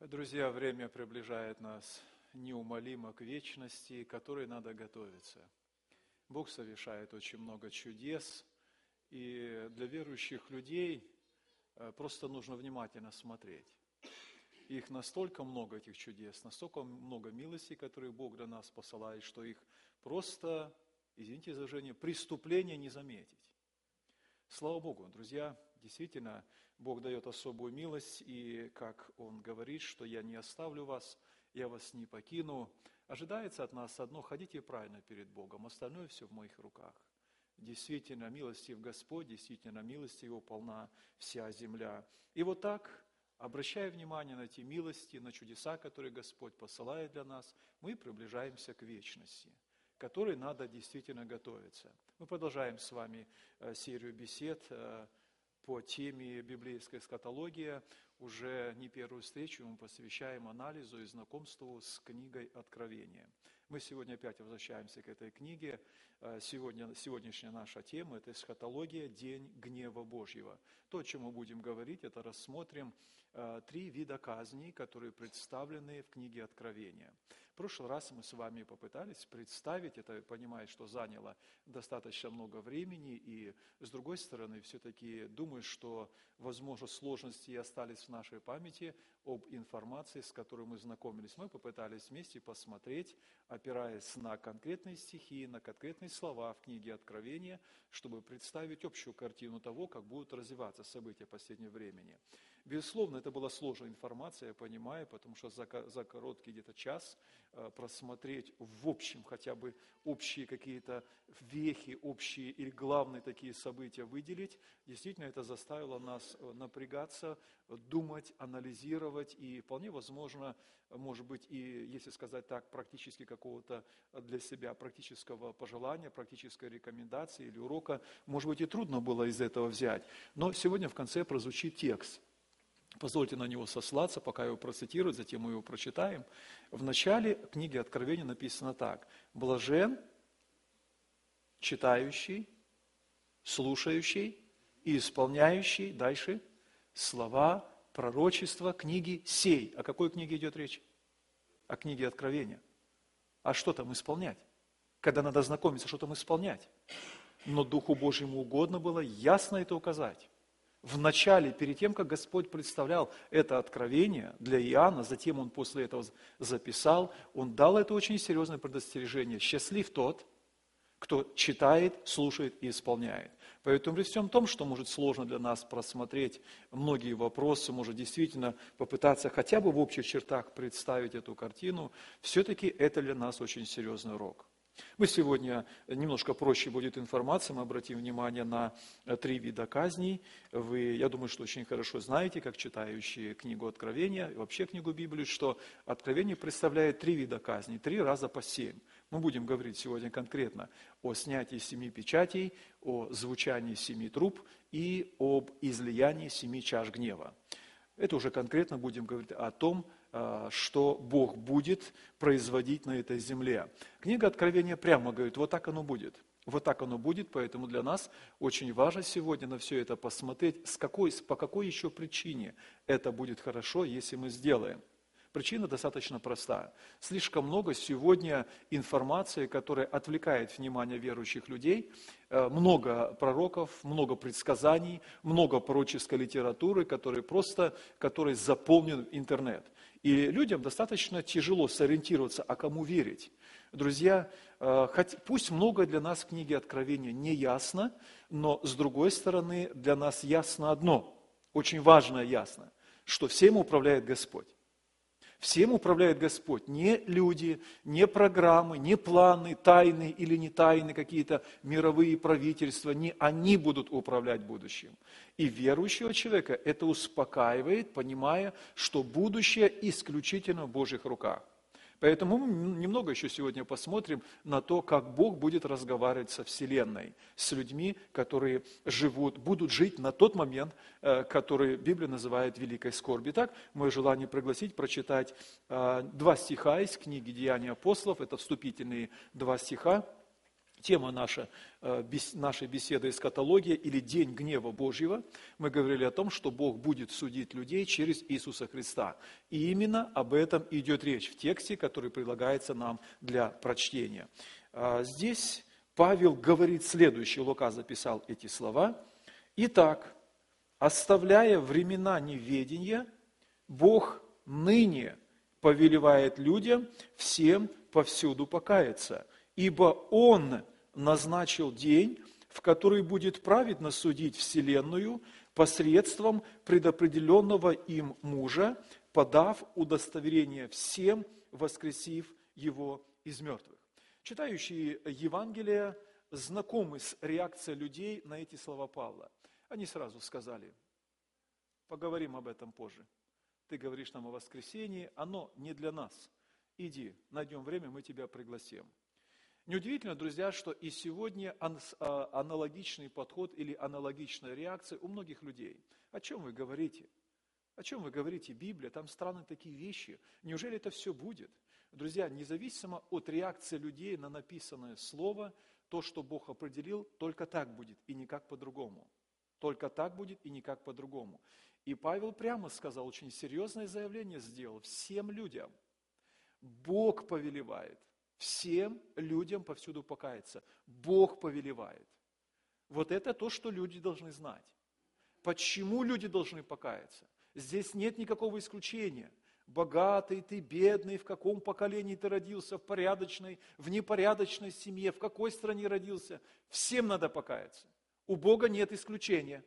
Друзья, время приближает нас неумолимо к вечности, к которой надо готовиться. Бог совершает очень много чудес, и для верующих людей просто нужно внимательно смотреть. Их настолько много, этих чудес, настолько много милостей, которые Бог для нас посылает, что их просто, извините за выражение, преступление не заметить. Слава Богу, друзья, действительно, Бог дает особую милость, и как Он говорит, что я не оставлю вас, я вас не покину, ожидается от нас одно: ходите правильно перед Богом, остальное все в моих руках. Действительно, милостив Господь, действительно, милости Его полна вся земля. И вот так, обращая внимание на эти милости, на чудеса, которые Господь посылает для нас, мы приближаемся к вечности, к которой надо действительно готовиться. Мы продолжаем с вами серию бесед по теме библейская эсхатология. Уже не первую встречу мы посвящаем анализу и знакомству с книгой Откровения. Мы сегодня опять возвращаемся к этой книге. Сегодняшняя наша тема – это эсхатология, день гнева Божьего. То, о чем мы будем говорить, это рассмотрим 3 вида казней, которые представлены в книге Откровения. В прошлый раз мы с вами попытались представить, это, понимая, что заняло достаточно много времени, и с другой стороны, все-таки думаю, что, возможно, сложности остались в нашей памяти об информации, с которой мы знакомились. Мы попытались вместе посмотреть, опираясь на конкретные стихи, на конкретные слова в книге Откровения, чтобы представить общую картину того, как будут развиваться события последнего времени. Безусловно, это была сложная информация, я понимаю, потому что за короткий где-то час просмотреть в общем хотя бы общие какие-то вехи, общие или главные такие события выделить, действительно это заставило нас напрягаться, думать, анализировать и вполне возможно, может быть, и, если сказать так, практически какого-то для себя практического пожелания, практической рекомендации или урока, может быть, и трудно было из этого взять. Но сегодня в конце прозвучит текст. Позвольте на него сослаться, пока его процитирую, затем мы его прочитаем. В начале книги Откровения написано так: «Блажен, читающий, слушающий и исполняющий», дальше, «слова пророчества книги сей». О какой книге идет речь? О книге Откровения. А что там исполнять? Когда надо знакомиться, что там исполнять? Но Духу Божьему угодно было ясно это указать. В начале, перед тем, как Господь представлял это откровение для Иоанна, затем Он после этого записал, Он дал это очень серьезное предостережение. «Счастлив тот, кто читает, слушает и исполняет». Поэтому при всем том, что может сложно для нас просмотреть многие вопросы, может действительно попытаться хотя бы в общих чертах представить эту картину, все-таки это для нас очень серьезный урок. Мы сегодня, немножко проще будет информация, мы обратим внимание на 3 вида казней. Вы, я думаю, что очень хорошо знаете, как читающие книгу Откровения, и вообще книгу Библию, что Откровение представляет 3 вида казней, 3 раза по 7. Мы будем говорить сегодня конкретно о снятии 7 печатей, о звучании 7 труб и об излиянии 7 чаш гнева. Это уже конкретно будем говорить о том, что Бог будет производить на этой земле. Книга Откровения прямо говорит, вот так оно будет. Вот так оно будет, поэтому для нас очень важно сегодня на все это посмотреть, по какой еще причине это будет хорошо, если мы сделаем. Причина достаточно проста. Слишком много сегодня информации, которая отвлекает внимание верующих людей, много пророков, много предсказаний, много пророческой литературы, которой заполнен интернет. И людям достаточно тяжело сориентироваться, а кому верить. Друзья, пусть многое для нас в книге Откровения не ясно, но с другой стороны для нас ясно одно, очень важное ясно, что всем управляет Господь. Всем управляет Господь, не люди, не программы, не планы, тайные или не тайные какие-то мировые правительства, не они будут управлять будущим. И верующего человека это успокаивает, понимая, что будущее исключительно в Божьих руках. Поэтому мы немного еще сегодня посмотрим на то, как Бог будет разговаривать со Вселенной, с людьми, которые будут жить на тот момент, который Библия называет великой скорбью. Итак, мое желание пригласить прочитать 2 стиха из книги «Деяния апостолов», это вступительные 2 стиха, Тема нашей беседы эсхатология или День гнева Божьего. Мы говорили о том, что Бог будет судить людей через Иисуса Христа. И именно об этом идет речь в тексте, который предлагается нам для прочтения. Здесь Павел говорит следующее, Лука записал эти слова. «Итак, оставляя времена неведения, Бог ныне повелевает людям всем повсюду покаяться, ибо Он назначил день, в который будет праведно судить вселенную посредством предопределенного им мужа, подав удостоверение всем, воскресив его из мертвых». Читающие Евангелие знакомы с реакцией людей на эти слова Павла. Они сразу сказали: поговорим об этом позже. Ты говоришь нам о воскресении, оно не для нас. Иди, найдем время, мы тебя пригласим. Неудивительно, друзья, что и сегодня аналогичный подход или аналогичная реакция у многих людей. О чем вы говорите? О чем вы говорите? Библия, там странные такие вещи. Неужели это все будет? Друзья, независимо от реакции людей на написанное слово, то, что Бог определил, только так будет и никак по-другому. Только так будет и никак по-другому. И Павел прямо сказал, очень серьезное заявление сделал всем людям. Бог повелевает всем людям повсюду покаяться. Бог повелевает. Вот это то, что люди должны знать. Почему люди должны покаяться? Здесь нет никакого исключения. Богатый ты, бедный, в каком поколении ты родился, в порядочной, в непорядочной семье, в какой стране родился. Всем надо покаяться. У Бога нет исключения.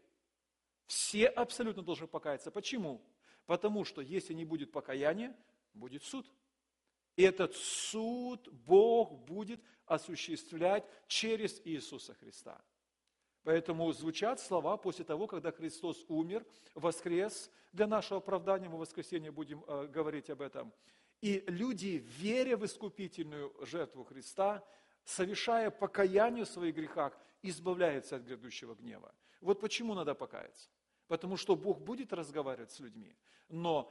Все абсолютно должны покаяться. Почему? Потому что если не будет покаяния, будет суд. И этот суд Бог будет осуществлять через Иисуса Христа. Поэтому звучат слова после того, когда Христос умер, воскрес. Для нашего оправдания мы в воскресенье будем говорить об этом. И люди, веря в искупительную жертву Христа, совершая покаяние в своих грехах, избавляются от грядущего гнева. Вот почему надо покаяться. Потому что Бог будет разговаривать с людьми. Но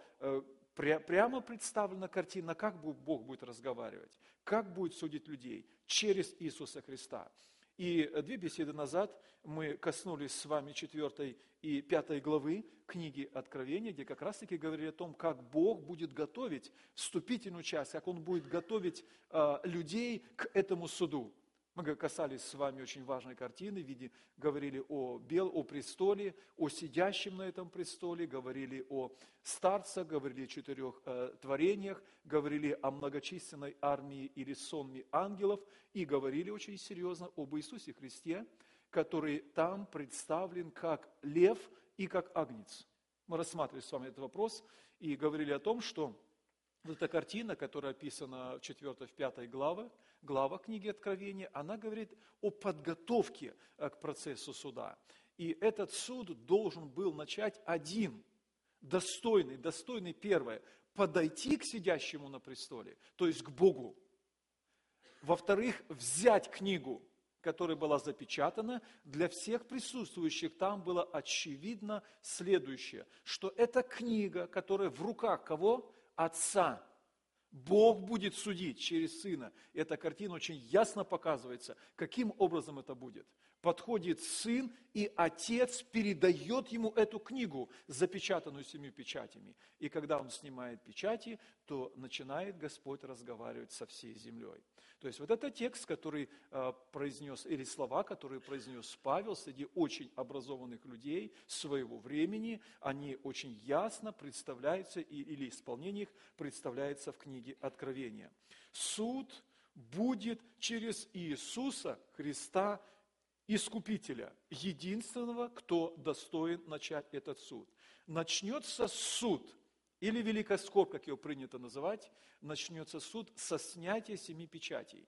прямо представлена картина, как Бог будет разговаривать, как будет судить людей через Иисуса Христа. И 2 беседы назад мы коснулись с вами 4 и 5 главы книги Откровения, где как раз-таки говорили о том, как Бог будет готовить вступительную часть, как Он будет готовить людей к этому суду. Мы касались с вами очень важной картины, говорили о престоле, о сидящем на этом престоле, говорили о старцах, говорили о 4 творениях, говорили о многочисленной армии или сонме ангелов и говорили очень серьезно об Иисусе Христе, который там представлен как лев и как агнец. Мы рассматривали с вами этот вопрос и говорили о том, что вот эта картина, которая описана в 4-5 глава книги Откровения, она говорит о подготовке к процессу суда. И этот суд должен был начать один, достойный первое, подойти к сидящему на престоле, то есть к Богу. Во-вторых, взять книгу, которая была запечатана, для всех присутствующих там было очевидно следующее, что эта книга, которая в руках кого? Отца. Бог будет судить через Сына. Эта картина очень ясно показывается, каким образом это будет. Подходит Сын, и Отец передает ему эту книгу, запечатанную 7 печатями. И когда Он снимает печати, то начинает Господь разговаривать со всей землей. То есть вот это текст, который произнес, или слова, которые произнес Павел среди очень образованных людей своего времени, они очень ясно представляются, или исполнение их представляется в книге Откровения. Суд будет через Иисуса Христа, Искупителя, единственного, кто достоин начать этот суд. Начнется суд, или великая скорбь, как его принято называть, начнется суд со снятия 7 печатей.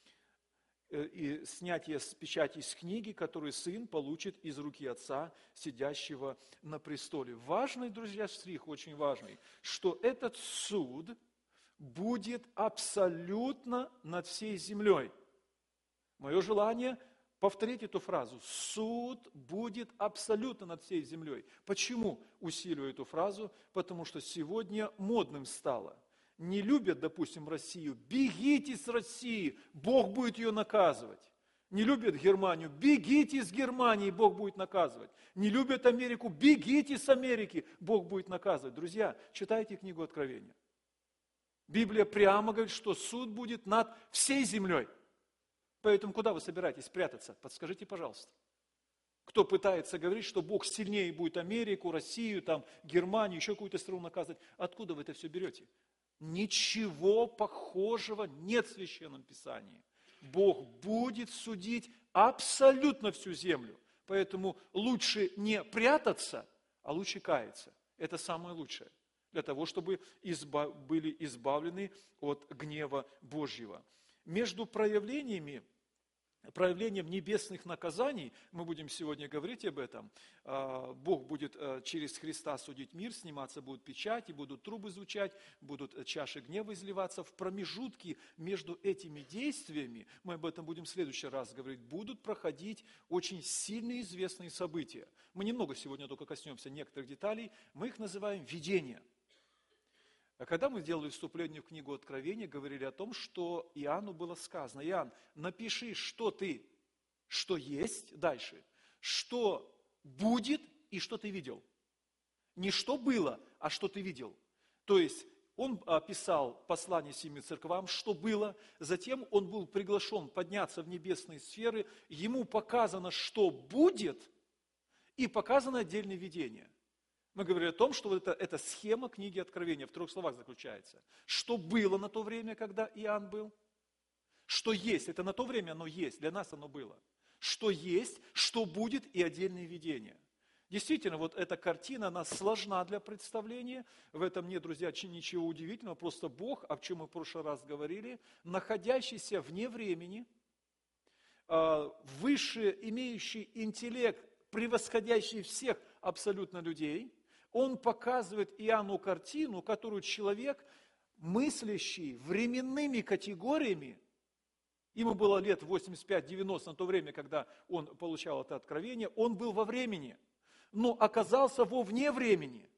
И снятие с печати с книги, которую сын получит из руки отца, сидящего на престоле. Важный, друзья, штрих, очень важный, что этот суд будет абсолютно над всей землей. Мое желание повторить эту фразу. Суд будет абсолютно над всей землей. Почему усиливаю эту фразу? Потому что сегодня модным стало. Не любят, допустим, Россию. Бегите с России, Бог будет ее наказывать. Не любят Германию, бегите из Германии, Бог будет наказывать. Не любят Америку, бегите с Америки, Бог будет наказывать. Друзья, читайте книгу Откровения. Библия прямо говорит, что суд будет над всей землей. Поэтому куда вы собираетесь прятаться? Подскажите, пожалуйста. Кто пытается говорить, что Бог сильнее будет Америку, Россию, там, Германию, еще какую-то страну наказывать, откуда вы это все берете? Ничего похожего нет в Священном Писании. Бог будет судить абсолютно всю землю. Поэтому лучше не прятаться, а лучше каяться. Это самое лучшее. Для того, чтобы были избавлены от гнева Божьего. Между проявлением небесных наказаний, мы будем сегодня говорить об этом, Бог будет через Христа судить мир, сниматься будут печати, будут трубы звучать, будут чаши гнева изливаться. В промежутке между этими действиями, мы об этом будем в следующий раз говорить, будут проходить очень сильные известные события. Мы немного сегодня только коснемся некоторых деталей, мы их называем видения. А когда мы делали вступление в книгу Откровения, говорили о том, что Иоанну было сказано: Иоанн, напиши, что есть, дальше, что будет и что ты видел. Не что было, а что ты видел. То есть он писал послание семи церквам, что было, затем он был приглашен подняться в небесные сферы, ему показано, что будет, и показано отдельное видение. Мы говорили о том, что вот эта схема книги Откровения в 3 словах заключается. Что было на то время, когда Иоанн был? Что есть, это на то время оно есть, для нас оно было. Что есть, что будет и отдельные видения. Действительно, вот эта картина, она сложна для представления. В этом нет, друзья, ничего удивительного. Просто Бог, о чем мы в прошлый раз говорили, находящийся вне времени, выше имеющий интеллект, превосходящий всех абсолютно людей, он показывает Иоанну картину, которую человек, мыслящий временными категориями, ему было лет 85-90 на то время, когда он получал это откровение, он был во времени, но оказался вне времени.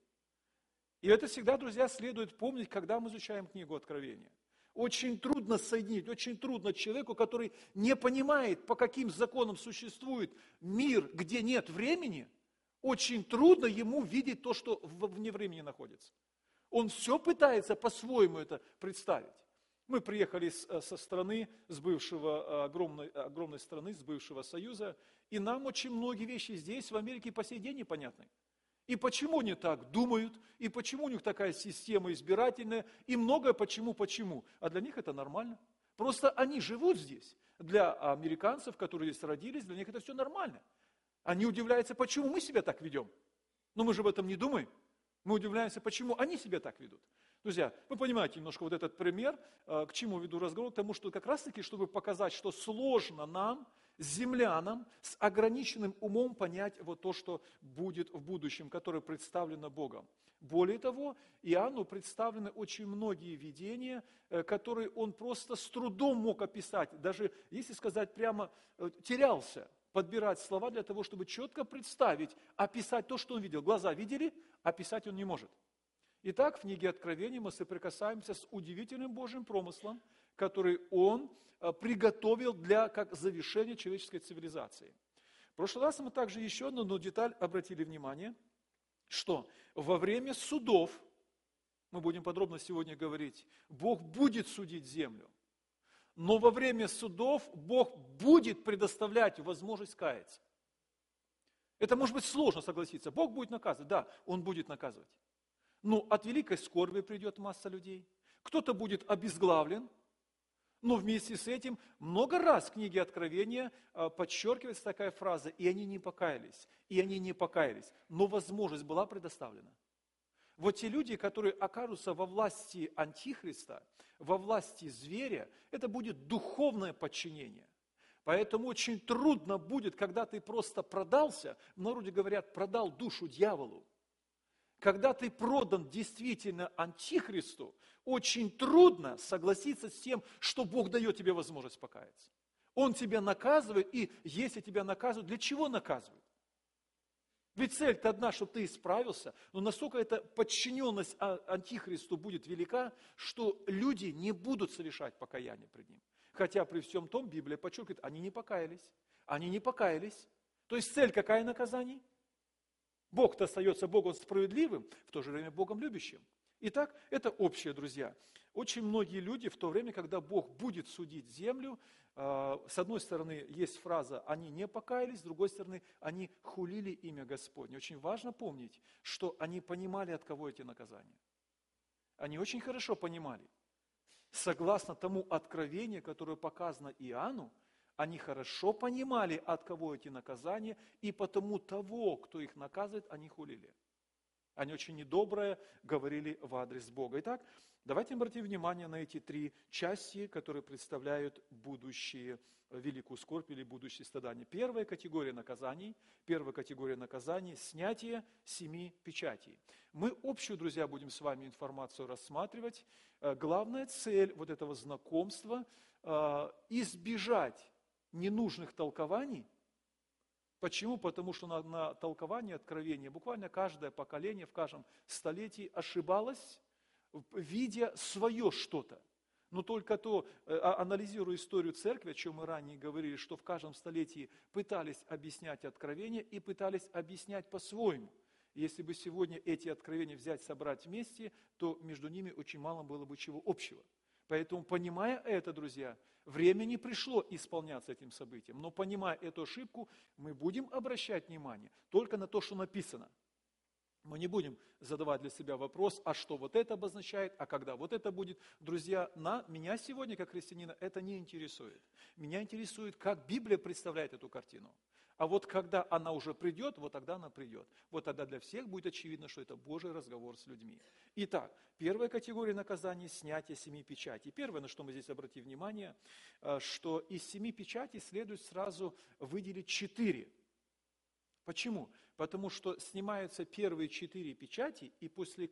И это всегда, друзья, следует помнить, когда мы изучаем книгу Откровения. Очень трудно соединить, очень трудно человеку, который не понимает, по каким законам существует мир, где нет времени, очень трудно ему видеть то, что вне времени находится. Он все пытается по-своему это представить. Мы приехали со страны, с бывшего, огромной страны, с бывшего Союза, и нам очень многие вещи здесь, в Америке, по сей день непонятны. И почему они так думают, и почему у них такая система избирательная, и многое почему. А для них это нормально. Просто они живут здесь. Для американцев, которые здесь родились, для них это все нормально. Они удивляются, почему мы себя так ведем. Но мы же об этом не думаем. Мы удивляемся, почему они себя так ведут. Друзья, вы понимаете немножко вот этот пример, к чему веду разговор, к тому, что как раз-таки, чтобы показать, что сложно нам, землянам, с ограниченным умом понять вот то, что будет в будущем, которое представлено Богом. Более того, Иоанну представлены очень многие видения, которые он просто с трудом мог описать, даже, если сказать прямо, терялся. Подбирать слова для того, чтобы четко представить, описать то, что он видел. Глаза видели, описать он не может. Итак, в книге Откровения мы соприкасаемся с удивительным Божьим промыслом, который он приготовил как завершение человеческой цивилизации. В прошлый раз мы также еще одну деталь обратили внимание, что во время судов, мы будем подробно сегодня говорить, Бог будет судить землю. Но во время судов Бог будет предоставлять возможность каяться. Это может быть сложно согласиться. Бог будет наказывать. Да, Он будет наказывать. Но от великой скорби придет масса людей. Кто-то будет обезглавлен. Но вместе с этим много раз в книге Откровения подчеркивается такая фраза: «И они не покаялись, и они не покаялись». Но возможность была предоставлена. Вот те люди, которые окажутся во власти Антихриста, во власти зверя, это будет духовное подчинение. Поэтому очень трудно будет, когда ты просто продался, в народе говорят, продал душу дьяволу. Когда ты продан действительно Антихристу, очень трудно согласиться с тем, что Бог дает тебе возможность покаяться. Он тебя наказывает, и если тебя наказывают, для чего наказывают? Ведь цель-то одна, чтобы ты исправился, но насколько эта подчиненность Антихристу будет велика, что люди не будут совершать покаяние пред Ним. Хотя при всем том Библия подчеркивает, они не покаялись. Они не покаялись. То есть цель какая наказаний? Бог-то остается Богом справедливым, в то же время Богом любящим. Итак, это общее, друзья. Очень многие люди в то время, когда Бог будет судить землю, с одной стороны, есть фраза «они не покаялись», с другой стороны, они хулили имя Господне. Очень важно помнить, что они понимали, от кого эти наказания. Они очень хорошо понимали. Согласно тому откровению, которое показано Иоанну, они хорошо понимали, от кого эти наказания, и потому того, кто их наказывает, они хулили. Они очень недоброе говорили в адрес Бога. Итак, давайте обратим внимание на эти три части, которые представляют будущее великую скорбь или будущее страдание. Первая категория наказаний – снятие 7 печатей. Мы общую, друзья, будем с вами информацию рассматривать. Главная цель вот этого знакомства – избежать ненужных толкований. Почему? Потому что на толкование откровения буквально каждое поколение в каждом столетии ошибалось, видя свое что-то. Но только анализируя историю церкви, о чем мы ранее говорили, что в каждом столетии пытались объяснять откровения и пытались объяснять по-своему. Если бы сегодня эти откровения взять, собрать вместе, то между ними очень мало было бы чего общего. Поэтому, понимая это, друзья, время не пришло исполняться этим событием. Но понимая эту ошибку, мы будем обращать внимание только на то, что написано. Мы не будем задавать для себя вопрос, а что вот это обозначает, а когда вот это будет. Друзья, меня сегодня, как христианина, это не интересует. Меня интересует, как Библия представляет эту картину. А вот когда она уже придет, вот тогда она придет. Вот тогда для всех будет очевидно, что это Божий разговор с людьми. Итак, первая категория наказаний – снятие 7 печатей. Первое, на что мы здесь обратим внимание, что из 7 печатей следует сразу выделить 4. Почему? Потому что снимаются первые 4 печати, и после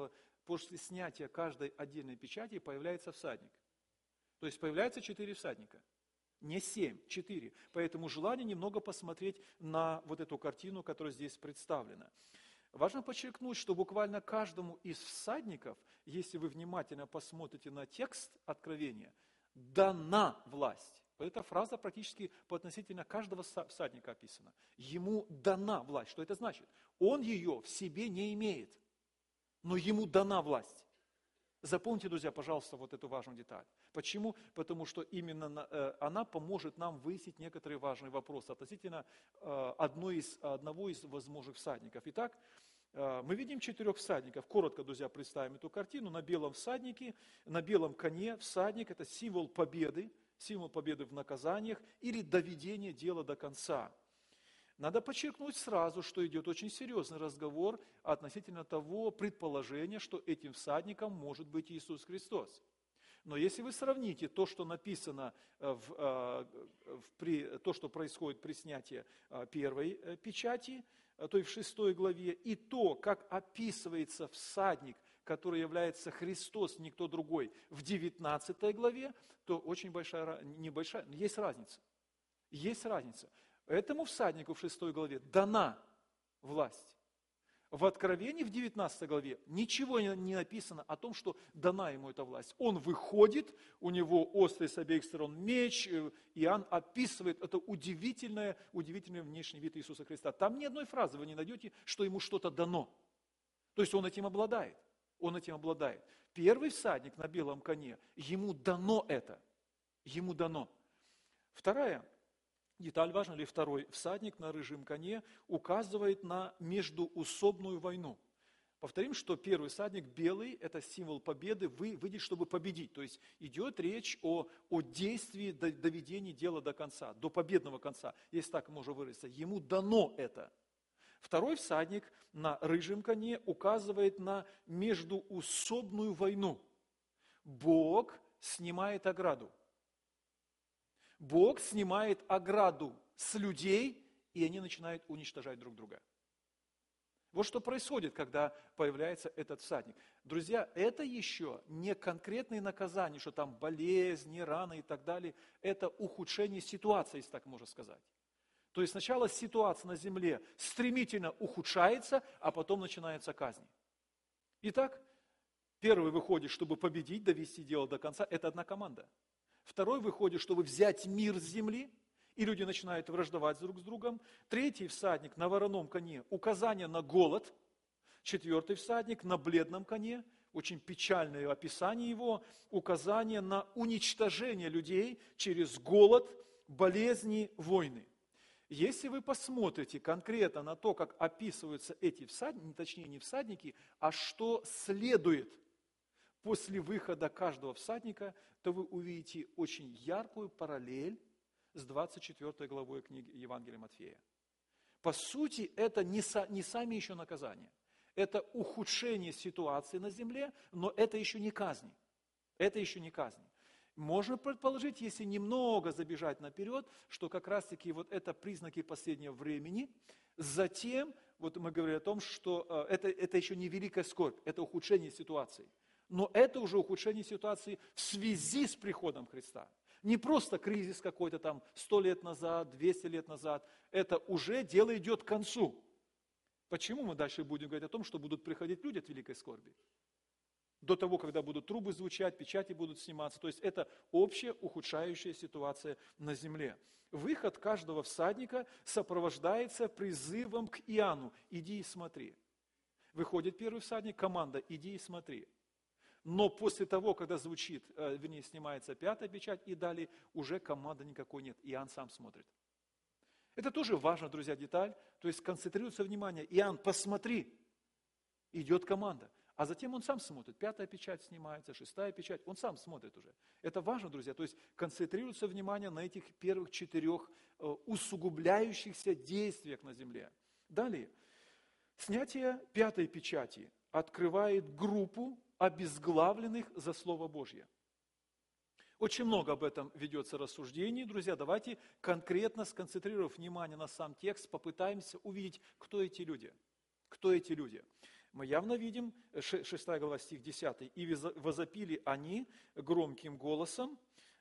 снятия каждой отдельной печати появляется всадник. То есть появляется 4 всадника. Не 7, 4. Поэтому желание немного посмотреть на вот эту картину, которая здесь представлена. Важно подчеркнуть, что буквально каждому из всадников, если вы внимательно посмотрите на текст Откровения, дана власть. Эта фраза практически по относительно каждого всадника описана. Ему дана власть. Что это значит? Он ее в себе не имеет, но ему дана власть. Запомните, друзья, пожалуйста, вот эту важную деталь. Почему? Потому что именно она поможет нам выяснить некоторые важные вопросы относительно одного из возможных всадников. Итак, мы видим 4 всадников. Коротко, друзья, представим эту картину. На белом всаднике, на белом коне всадник – это символ победы в наказаниях или доведения дела до конца. Надо подчеркнуть сразу, что идет очень серьезный разговор относительно того предположения, что этим всадником может быть Иисус Христос. Но если вы сравните то, что написано, то, что происходит при снятии первой печати, то есть в 6 главе, и то, как описывается всадник, который является Христос, никто другой, в 19 главе, то очень есть разница. Есть разница. Этому всаднику в 6 главе дана власть. В Откровении в 19 главе ничего не написано о том, что дана ему эта власть. Он выходит, у него острый с обеих сторон меч, Иоанн описывает это удивительный внешний вид Иисуса Христа. Там ни одной фразы вы не найдете, что ему что-то дано. То есть он этим обладает. Первый всадник на белом коне, ему дано это. Ему дано. Вторая деталь важна, или второй всадник на рыжем коне указывает на междуусобную войну. Повторим, что первый всадник белый – это символ победы, выйдет, чтобы победить. То есть идет речь о действии, доведении дела до конца, до победного конца, если так можно выразиться. Ему дано это. Второй всадник на рыжем коне указывает на междуусобную войну. Бог снимает ограду. Бог снимает ограду с людей, и они начинают уничтожать друг друга. Вот что происходит, когда появляется этот всадник. Друзья, это еще не конкретные наказания, что там болезни, раны и так далее. Это ухудшение ситуации, если так можно сказать. То есть сначала ситуация на земле стремительно ухудшается, а потом начинаются казни. Итак, первый выходит, чтобы победить, довести дело до конца. Это одна команда. Второй выходит, чтобы взять мир с земли, и люди начинают враждовать друг с другом. Третий всадник на вороном коне, указание на голод. Четвертый всадник на бледном коне, очень печальное описание его, указание на уничтожение людей через голод, болезни, войны. Если вы посмотрите конкретно на то, как описываются эти всадники, точнее не всадники, а что следует после выхода каждого всадника, то вы увидите очень яркую параллель с 24 главой книги Евангелия Матфея. По сути, это не сами еще наказания. Это ухудшение ситуации на земле, но это еще не казни. Это еще не казни. Можно предположить, если немного забежать наперед, что как раз-таки вот это признаки последнего времени. Затем, вот мы говорили о том, что это еще не великая скорбь, это ухудшение ситуации. Но это уже ухудшение ситуации в связи с приходом Христа. Не просто кризис какой-то там 100 лет назад, 200 лет назад. Это уже дело идет к концу. Почему мы дальше будем говорить о том, что будут приходить люди от великой скорби? До того, когда будут трубы звучать, печати будут сниматься. То есть это общая ухудшающая ситуация на земле. Выход каждого всадника сопровождается призывом к Иоанну: иди и смотри. Выходит первый всадник, команда: иди и смотри. Но после того, когда звучит, снимается пятая печать, и далее уже команды никакой нет. Иоанн сам смотрит. Это тоже важно, друзья, деталь. То есть концентрируется внимание. Иоанн, посмотри, идет команда. А затем он сам смотрит. Пятая печать снимается, шестая печать. Он сам смотрит уже. Это важно, друзья. То есть концентрируется внимание на этих первых 4 усугубляющихся действиях на земле. Далее. Снятие пятой печати открывает группу обезглавленных за Слово Божье. Очень много об этом ведется рассуждений. Друзья, давайте конкретно, сконцентрировав внимание на сам текст, попытаемся увидеть, кто эти люди. Кто эти люди? Мы явно видим, 6 глава, стих 10. «И возопили они громким голосом,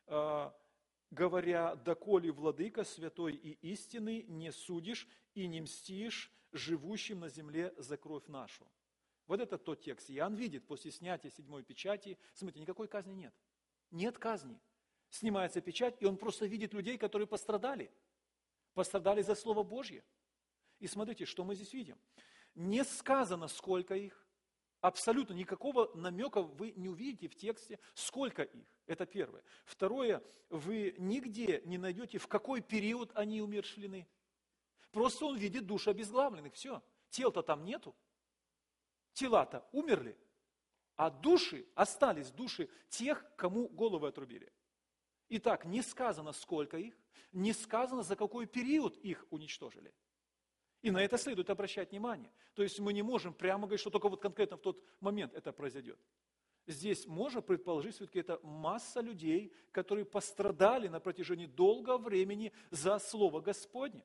говоря: доколе, владыка святой и истинный, не судишь и не мстишь живущим на земле за кровь нашу». Вот это тот текст. Иоанн видит, после снятия 7 печати, смотрите, никакой казни нет. Нет казни. Снимается печать, и он просто видит людей, которые пострадали. Пострадали за Слово Божье. И смотрите, что мы здесь видим. Не сказано, сколько их. Абсолютно никакого намека вы не увидите в тексте, сколько их. Это первое. Второе, вы нигде не найдете, в какой период они умершлены. Просто он видит души обезглавленных. Все. Тел-то там нету. Тела-то умерли. А души остались, души тех, кому головы отрубили. Итак, не сказано, сколько их, не сказано, за какой период их уничтожили. И на это следует обращать внимание. То есть мы не можем прямо говорить, что только вот конкретно в тот момент это произойдет. Здесь можно предположить, все-таки это масса людей, которые пострадали на протяжении долгого времени за Слово Господне.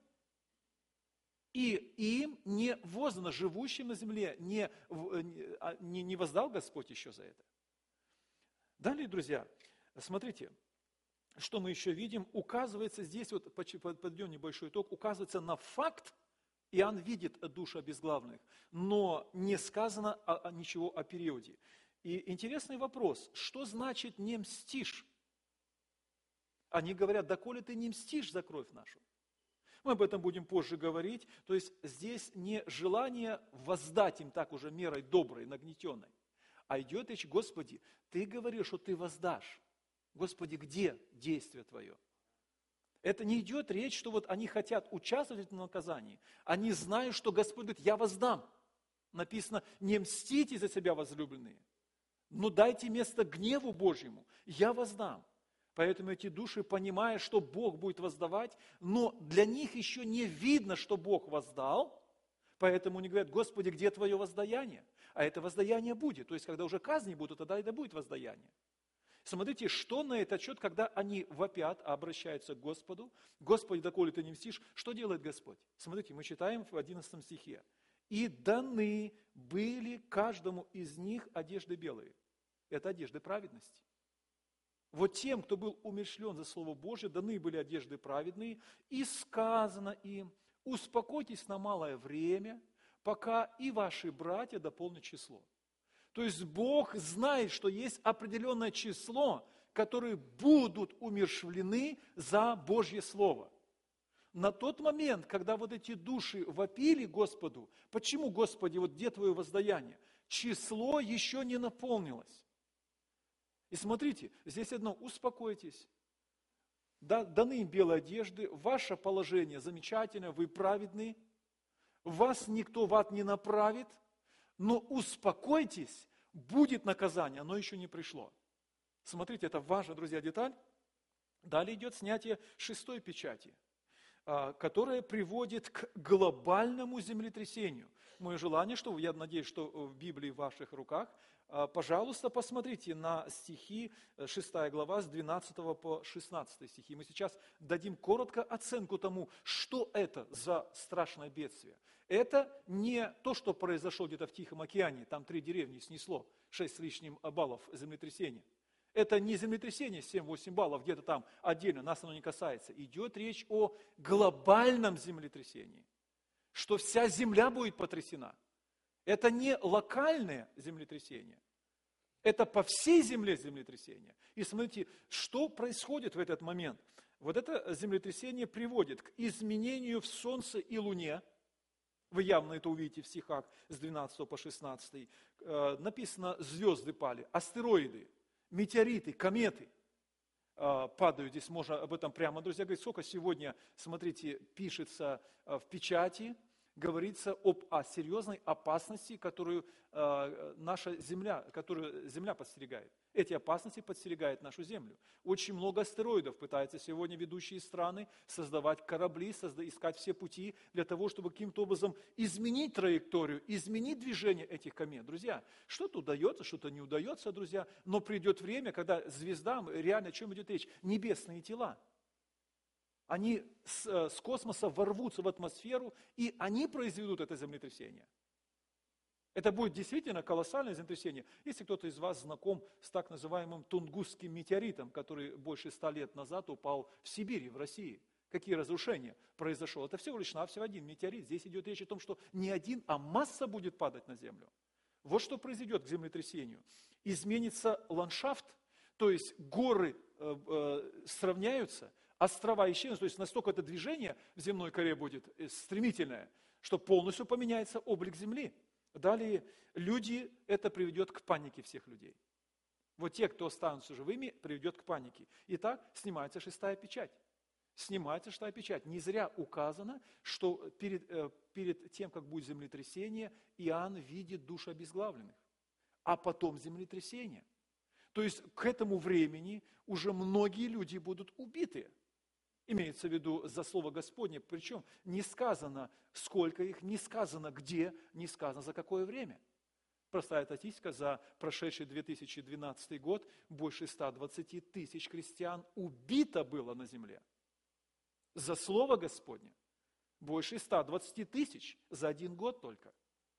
И им не воздано, живущим на земле, не воздал Господь еще за это. Далее, друзья, смотрите, что мы еще видим. Указывается здесь, вот подведем небольшой итог, указывается на факт, Иоанн видит души обезглавленных, но не сказано ничего о периоде. И интересный вопрос, что значит «не мстишь»? Они говорят: доколе ты не мстишь за кровь нашу. Мы об этом будем позже говорить. То есть здесь не желание воздать им так уже мерой доброй, нагнетенной, а идет речь: Господи, Ты говорил, что Ты воздашь. Господи, где действие Твое? Это не идет речь, что вот они хотят участвовать в наказании. Они знают, что Господь говорит: я воздам. Написано: не мстите за себя, возлюбленные, но дайте место гневу Божьему, я воздам. Поэтому эти души, понимая, что Бог будет воздавать, но для них еще не видно, что Бог воздал, поэтому они говорят: Господи, где Твое воздаяние? А это воздаяние будет. То есть, когда уже казни будут, тогда это будет воздаяние. Смотрите, что на этот счет, когда они вопят, обращаются к Господу: Господи, доколе Ты не мстишь, что делает Господь? Смотрите, мы читаем в 11 стихе. «И даны были каждому из них одежды белые». Это одежды праведности. Вот тем, кто был умерщвлен за Слово Божие, даны были одежды праведные, и сказано им: успокойтесь на малое время, пока и ваши братья дополнят число. То есть Бог знает, что есть определенное число, которые будут умерщвлены за Божье Слово. На тот момент, когда вот эти души вопили Господу, почему, Господи, вот где Твое воздаяние? Число еще не наполнилось. И смотрите, здесь одно, успокойтесь. Даны им белые одежды, ваше положение замечательное, вы праведны, вас никто в ад не направит, но успокойтесь, будет наказание, оно еще не пришло. Смотрите, это важная, друзья, деталь. Далее идет снятие шестой печати, которое приводит к глобальному землетрясению. Мое желание, что я надеюсь, что в Библии в ваших руках, пожалуйста, посмотрите на стихи 6 глава с 12 по 16 стихи. Мы сейчас дадим коротко оценку тому, что это за страшное бедствие. Это не то, что произошло где-то в Тихом океане, там 3 деревни снесло, 6 с лишним баллов землетрясения. Это не землетрясение 7-8 баллов, где-то там отдельно, нас оно не касается. Идет речь о глобальном землетрясении, что вся земля будет потрясена. Это не локальное землетрясение, это по всей земле землетрясение. И смотрите, что происходит в этот момент. Вот это землетрясение приводит к изменению в Солнце и Луне. Вы явно это увидите в стихах с 12 по 16. Написано, звезды пали, астероиды, метеориты, кометы падают. Здесь можно об этом прямо, друзья, говорить. Сколько сегодня, смотрите, пишется в печати, говорится о серьезной опасности, которую наша Земля, которую Земля подстерегает. Эти опасности подстерегают нашу Землю. Очень много астероидов пытаются сегодня ведущие страны создавать корабли, искать все пути для того, чтобы каким-то образом изменить траекторию, изменить движение этих комет. Друзья, что-то удается, что-то не удается, друзья, но придет время, когда звездам, реально о чем идет речь? Небесные тела. Они с космоса ворвутся в атмосферу, и они произведут это землетрясение. Это будет действительно колоссальное землетрясение. Если кто-то из вас знаком с так называемым Тунгусским метеоритом, который больше 100 лет назад упал в Сибири, в России, какие разрушения произошло? Это всего лишь навсего один метеорит. Здесь идет речь о том, что не один, а масса будет падать на землю. Вот что произойдет к землетрясению. Изменится ландшафт, то есть горы сравняются, острова исчезнут, то есть настолько это движение в земной коре будет стремительное, что полностью поменяется облик Земли. Далее люди, это приведет к панике всех людей. Вот те, кто останутся живыми, приведет к панике. Итак, снимается шестая печать. Снимается шестая печать. Не зря указано, что перед тем, как будет землетрясение, Иоанн видит души обезглавленных, а потом землетрясение. То есть к этому времени уже многие люди будут убиты. Имеется в виду за слово Господне, причем не сказано, сколько их, не сказано где, не сказано за какое время. Простая статистика, за прошедший 2012 год больше 120 тысяч христиан убито было на земле. За слово Господне больше 120 тысяч за один год только.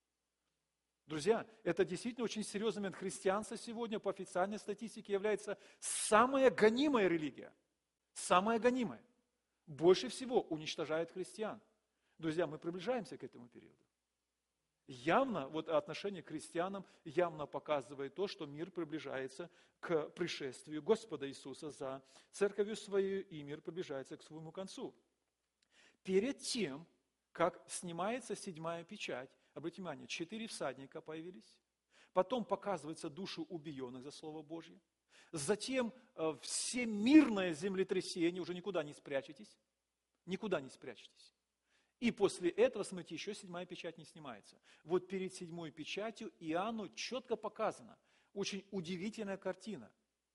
Друзья, это действительно очень серьезный момент. Христианство сегодня по официальной статистике является самая гонимая религия. Самая гонимая. Больше всего уничтожает христиан. Друзья, мы приближаемся к этому периоду. Явно, вот отношение к христианам явно показывает то, что мир приближается к пришествию Господа Иисуса за церковью своей, и мир приближается к своему концу. Перед тем, как снимается седьмая печать, обратите внимание, 4 всадника появились, потом показываются души убиенных за Слово Божье, затем всемирное землетрясение, уже никуда не спрячетесь, никуда не спрячетесь. И после этого, смотрите, еще седьмая печать не снимается. Вот перед седьмой печатью Иоанну четко показана очень удивительная картина,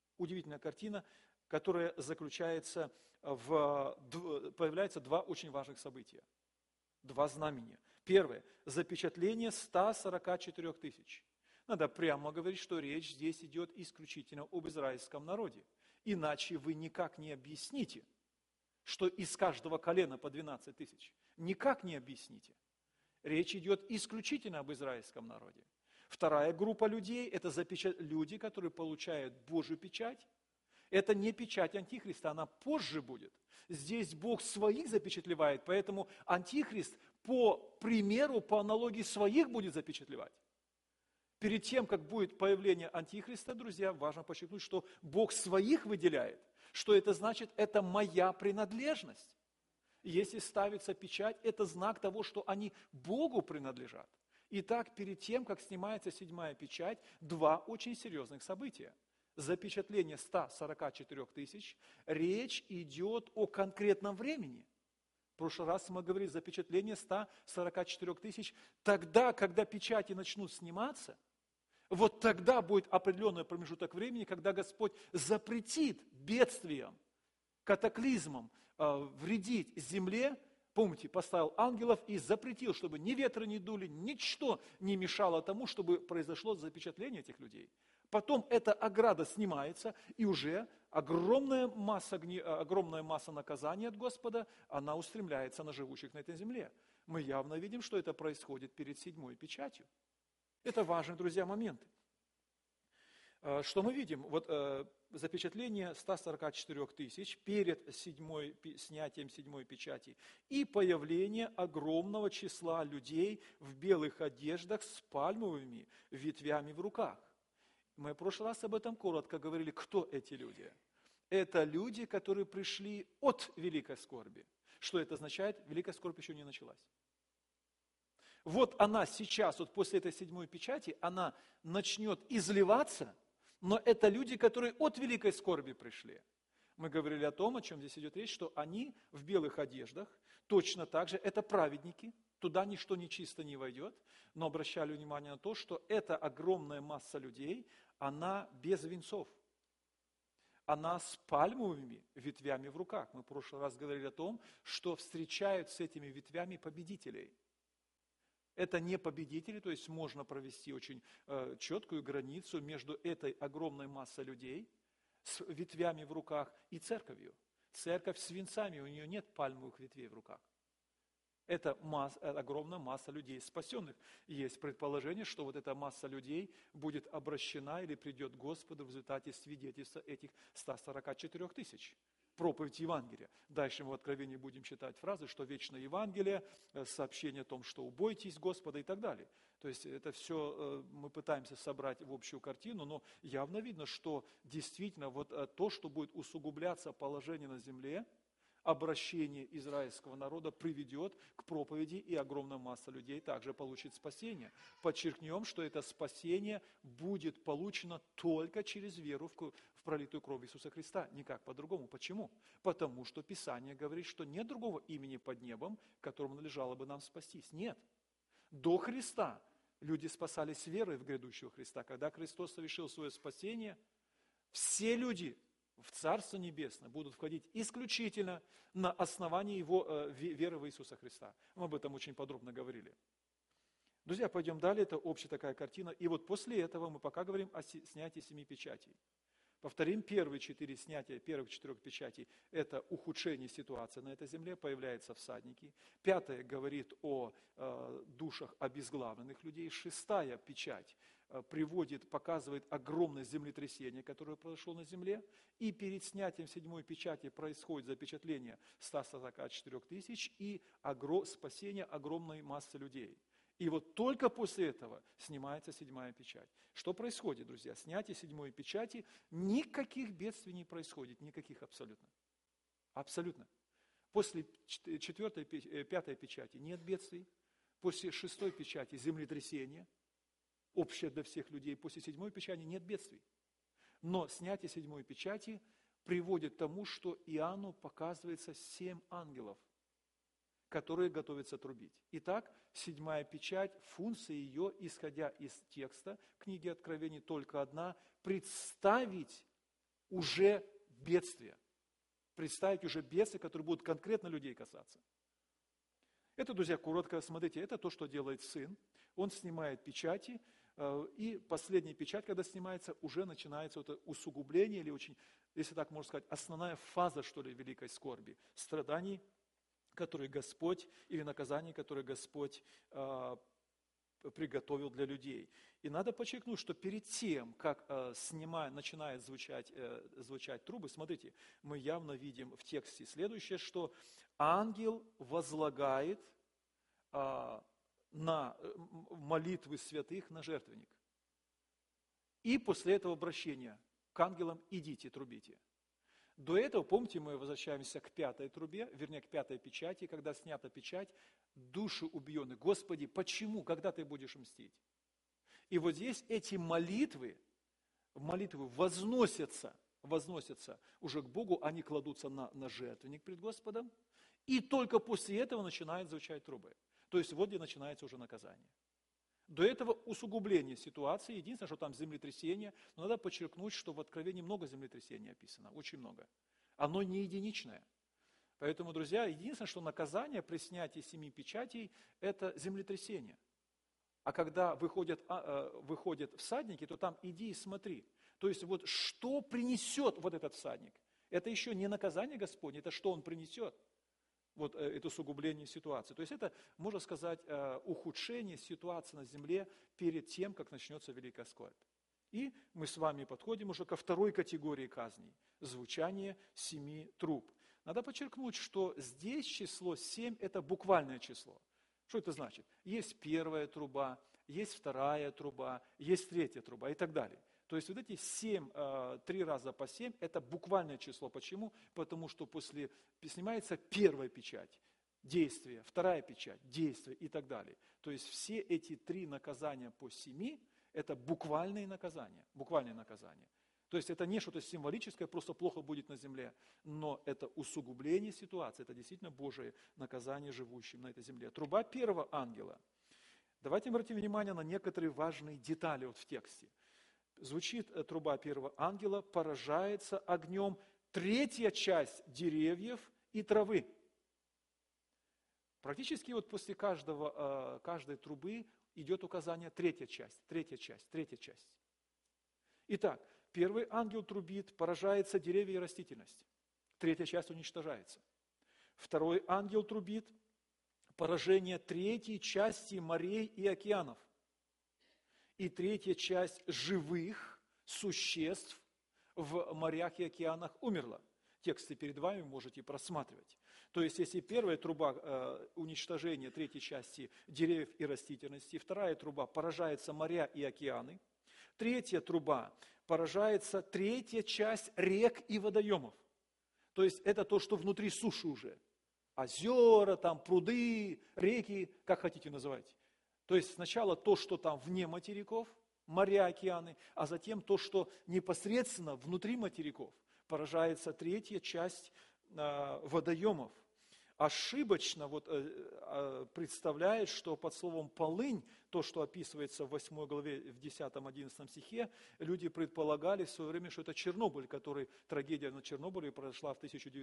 которая заключается появляется 2 очень важных события, 2 знамения. Первое, запечатление 144 тысяч. Надо прямо говорить, что речь здесь идет исключительно об израильском народе. Иначе вы никак не объясните, что из каждого колена по 12 тысяч. Никак не объясните. Речь идет исключительно об израильском народе. Вторая группа людей – это люди, которые получают Божью печать. Это не печать Антихриста, она позже будет. Здесь Бог своих запечатлевает, поэтому Антихрист по примеру, по аналогии своих будет запечатлевать. Перед тем, как будет появление Антихриста, друзья, важно подчеркнуть, что Бог своих выделяет. Что это значит? Это моя принадлежность. Если ставится печать, это знак того, что они Богу принадлежат. Итак, перед тем, как снимается 7-я печать, два очень серьезных события. Запечатление 144 тысяч, речь идет о конкретном времени. В прошлый раз мы говорили запечатление 144 тысяч. Тогда, когда печати начнут сниматься, вот тогда будет определенный промежуток времени, когда Господь запретит бедствиям, катаклизмам вредить земле. Помните, поставил ангелов и запретил, чтобы ни ветры не дули, ничто не мешало тому, чтобы произошло запечатление этих людей. Потом эта ограда снимается, и уже огромная масса наказания от Господа, она устремляется на живущих на этой земле. Мы явно видим, что это происходит перед 7-й печатью. Это важные, друзья, моменты. Что мы видим? Вот запечатление 144 тысяч перед снятием 7-й печати и появление огромного числа людей в белых одеждах с пальмовыми ветвями в руках. Мы в прошлый раз об этом коротко говорили, кто эти люди. Это люди, которые пришли от великой скорби. Что это означает? Великая скорбь еще не началась. Вот она сейчас, вот после этой 7-й печати, она начнет изливаться, но это люди, которые от великой скорби пришли. Мы говорили о том, о чем здесь идет речь, что они в белых одеждах, точно так же, это праведники, туда ничто нечисто не войдет, но обращали внимание на то, что эта огромная масса людей, она без венцов. Она с пальмовыми ветвями в руках. Мы в прошлый раз говорили о том, что встречают с этими ветвями победителей. Это не победители, то есть можно провести очень четкую границу между этой огромной массой людей с ветвями в руках и церковью. Церковь с венцами, у нее нет пальмовых ветвей в руках. Это огромная масса людей спасенных. Есть предположение, что вот эта масса людей будет обращена или придет к Господу в результате свидетельства этих 144 тысяч. Проповедь Евангелия. Дальше мы в Откровении будем читать фразы, что вечное Евангелие, сообщение о том, что убойтесь Господа и так далее. То есть это все мы пытаемся собрать в общую картину, но явно видно, что действительно вот то, что будет усугубляться положение на земле, обращение израильского народа приведет к проповеди, и огромная масса людей также получит спасение. Подчеркнем, что это спасение будет получено только через веру в пролитую кровь Иисуса Христа, никак по-другому. Почему? Потому что Писание говорит, что нет другого имени под небом, которому надлежало бы нам спастись. Нет. До Христа люди спасались верой в грядущего Христа. Когда Христос совершил свое спасение, все люди в Царство Небесное будут входить исключительно на основании его веры в Иисуса Христа. Мы об этом очень подробно говорили. Друзья, пойдем далее, это общая такая картина. И вот после этого мы пока говорим о снятии 7 печатей. Повторим, первые 4 снятия первых 4 печатей – это ухудшение ситуации на этой земле, появляются всадники. 5 говорит о душах обезглавленных людей. 6 печать показывает огромное землетрясение, которое произошло на земле. И перед снятием 7 печати происходит запечатление 144 тысяч и спасение огромной массы людей. И вот только после этого снимается 7-я печать. Что происходит, друзья? Снятие 7-й печати, никаких бедствий не происходит, никаких абсолютно. Абсолютно. После 5-й печати нет бедствий, после 6-й печати землетрясение, общее для всех людей, после 7-й печати нет бедствий. Но снятие 7-й печати приводит к тому, что Иоанну показывается 7 ангелов, которые готовятся трубить. Итак, 7-я печать, функция ее, исходя из текста книги Откровений, только одна – представить уже бедствие. Представить уже бедствия, которые будут конкретно людей касаться. Это, друзья, коротко, смотрите, это то, что делает Сын. Он снимает печати, и последняя печать, когда снимается, уже начинается это усугубление, или очень, если так можно сказать, основная фаза, что ли, великой скорби, страданий, которые Господь, или наказание, которое Господь приготовил для людей. И надо подчеркнуть, что перед тем, как начинают звучать трубы, смотрите, мы явно видим в тексте следующее, что ангел возлагает на молитвы святых на жертвенник. И после этого обращения к ангелам идите, трубите. До этого, помните, мы возвращаемся к пятой трубе, вернее, к пятой печати, когда снята печать, души убиенные. Господи, почему, когда ты будешь мстить? И вот здесь эти молитвы возносятся уже к Богу, они кладутся на жертвенник пред Господом, и только после этого начинают звучать трубы. То есть вот где начинается уже наказание. До этого усугубление ситуации, единственное, что там землетрясение, но надо подчеркнуть, что в Откровении много землетрясений описано, очень много. Оно не единичное. Поэтому, друзья, единственное, что наказание при снятии 7 печатей – это землетрясение. А когда выходят всадники, то там иди и смотри. То есть вот что принесет вот этот всадник? Это еще не наказание Господне, это что он принесет? Вот это усугубление ситуации. То есть это, можно сказать, ухудшение ситуации на земле перед тем, как начнется великая скорбь. И мы с вами подходим уже ко второй категории казней – звучание 7 труб. Надо подчеркнуть, что здесь число 7 – это буквальное число. Что это значит? Есть первая труба, есть вторая труба, есть третья труба и так далее. То есть вот эти 7, 3 раза по 7 – это буквальное число. Почему? Потому что после снимается первая печать, действие, вторая печать, действие и так далее. То есть все эти 3 наказания по 7 – это буквальные наказания, буквальные наказания. То есть это не что-то символическое, просто плохо будет на земле, но это усугубление ситуации, это действительно Божие наказание живущим на этой земле. Труба первого ангела. Давайте обратим внимание на некоторые важные детали вот в тексте. Звучит труба первого ангела, поражается огнем третья часть деревьев и травы. Практически вот после каждой трубы идет указание третья часть. Итак, первый ангел трубит, поражается деревья и растительность. Третья часть уничтожается. Второй ангел трубит, поражение третьей части морей и океанов. И третья часть живых существ в морях и океанах умерла. Тексты перед вами можете просматривать. То есть, если первая труба уничтожения третьей части деревьев и растительности, вторая труба поражается моря и океаны, третья труба поражается третья часть рек и водоемов. То есть, это то, что внутри суши уже. Озера, там, пруды, реки, как хотите называть. То есть сначала то, что там вне материков, моря, океаны, а затем то, что непосредственно внутри материков, поражается третья часть водоемов. Ошибочно представляет, что под словом «полынь», то, что описывается в 8 главе, в 10-11 стихе, люди предполагали в свое время, что это Чернобыль, трагедия на Чернобыле произошла в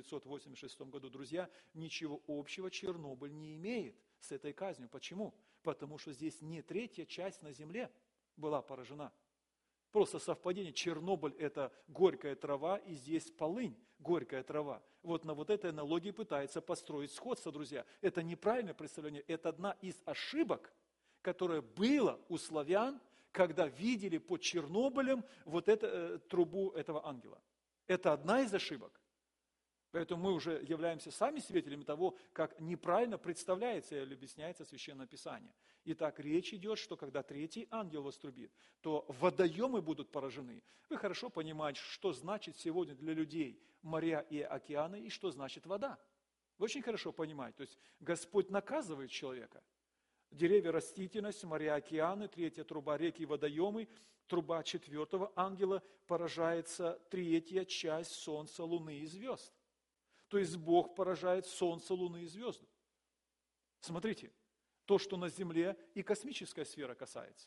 1986 году. Друзья, ничего общего Чернобыль не имеет с этой казнью. Почему? Потому что здесь не третья часть на земле была поражена. Просто совпадение. Чернобыль – это горькая трава, и здесь полынь – горькая трава. Вот на вот этой аналогии пытается построить сходство, друзья. Это неправильное представление. Это одна из ошибок, которая была у славян, когда видели под Чернобылем вот эту трубу этого ангела. Это одна из ошибок. Поэтому мы уже являемся сами свидетелями того, как неправильно представляется или объясняется Священное Писание. Итак, речь идет, что когда третий ангел вострубит, то водоемы будут поражены. Вы хорошо понимаете, что значит сегодня для людей моря и океаны, и что значит вода. Вы очень хорошо понимаете. То есть Господь наказывает человека. Деревья, растительность, моря, океаны, третья труба, реки, водоемы, труба четвертого ангела поражается третья часть солнца, луны и звезд. То есть Бог поражает солнце, луны и звезды. Смотрите, то, что на земле и космическая сфера касается.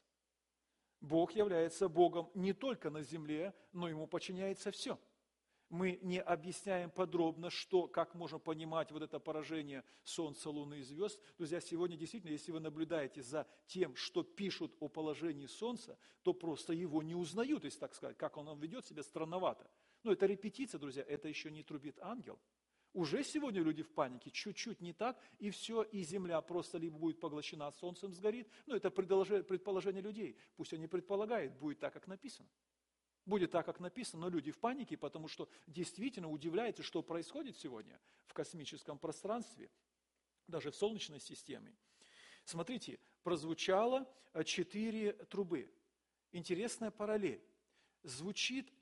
Бог является Богом не только на земле, но Ему подчиняется все. Мы не объясняем подробно, как можно понимать вот это поражение солнца, луны и звезд. Друзья, сегодня действительно, если вы наблюдаете за тем, что пишут о положении солнца, то просто его не узнают, если так сказать, как он ведет себя странновато. Но это репетиция, друзья, это еще не трубит ангел. Уже сегодня люди в панике, чуть-чуть не так, и все, и земля просто либо будет поглощена, солнцем сгорит. Но это предположение людей. Пусть они предполагают, будет так, как написано. Будет так, как написано, но люди в панике, потому что действительно удивляется, что происходит сегодня в космическом пространстве, даже в Солнечной системе. Смотрите, прозвучало 4 трубы. Интересная параллель. звучит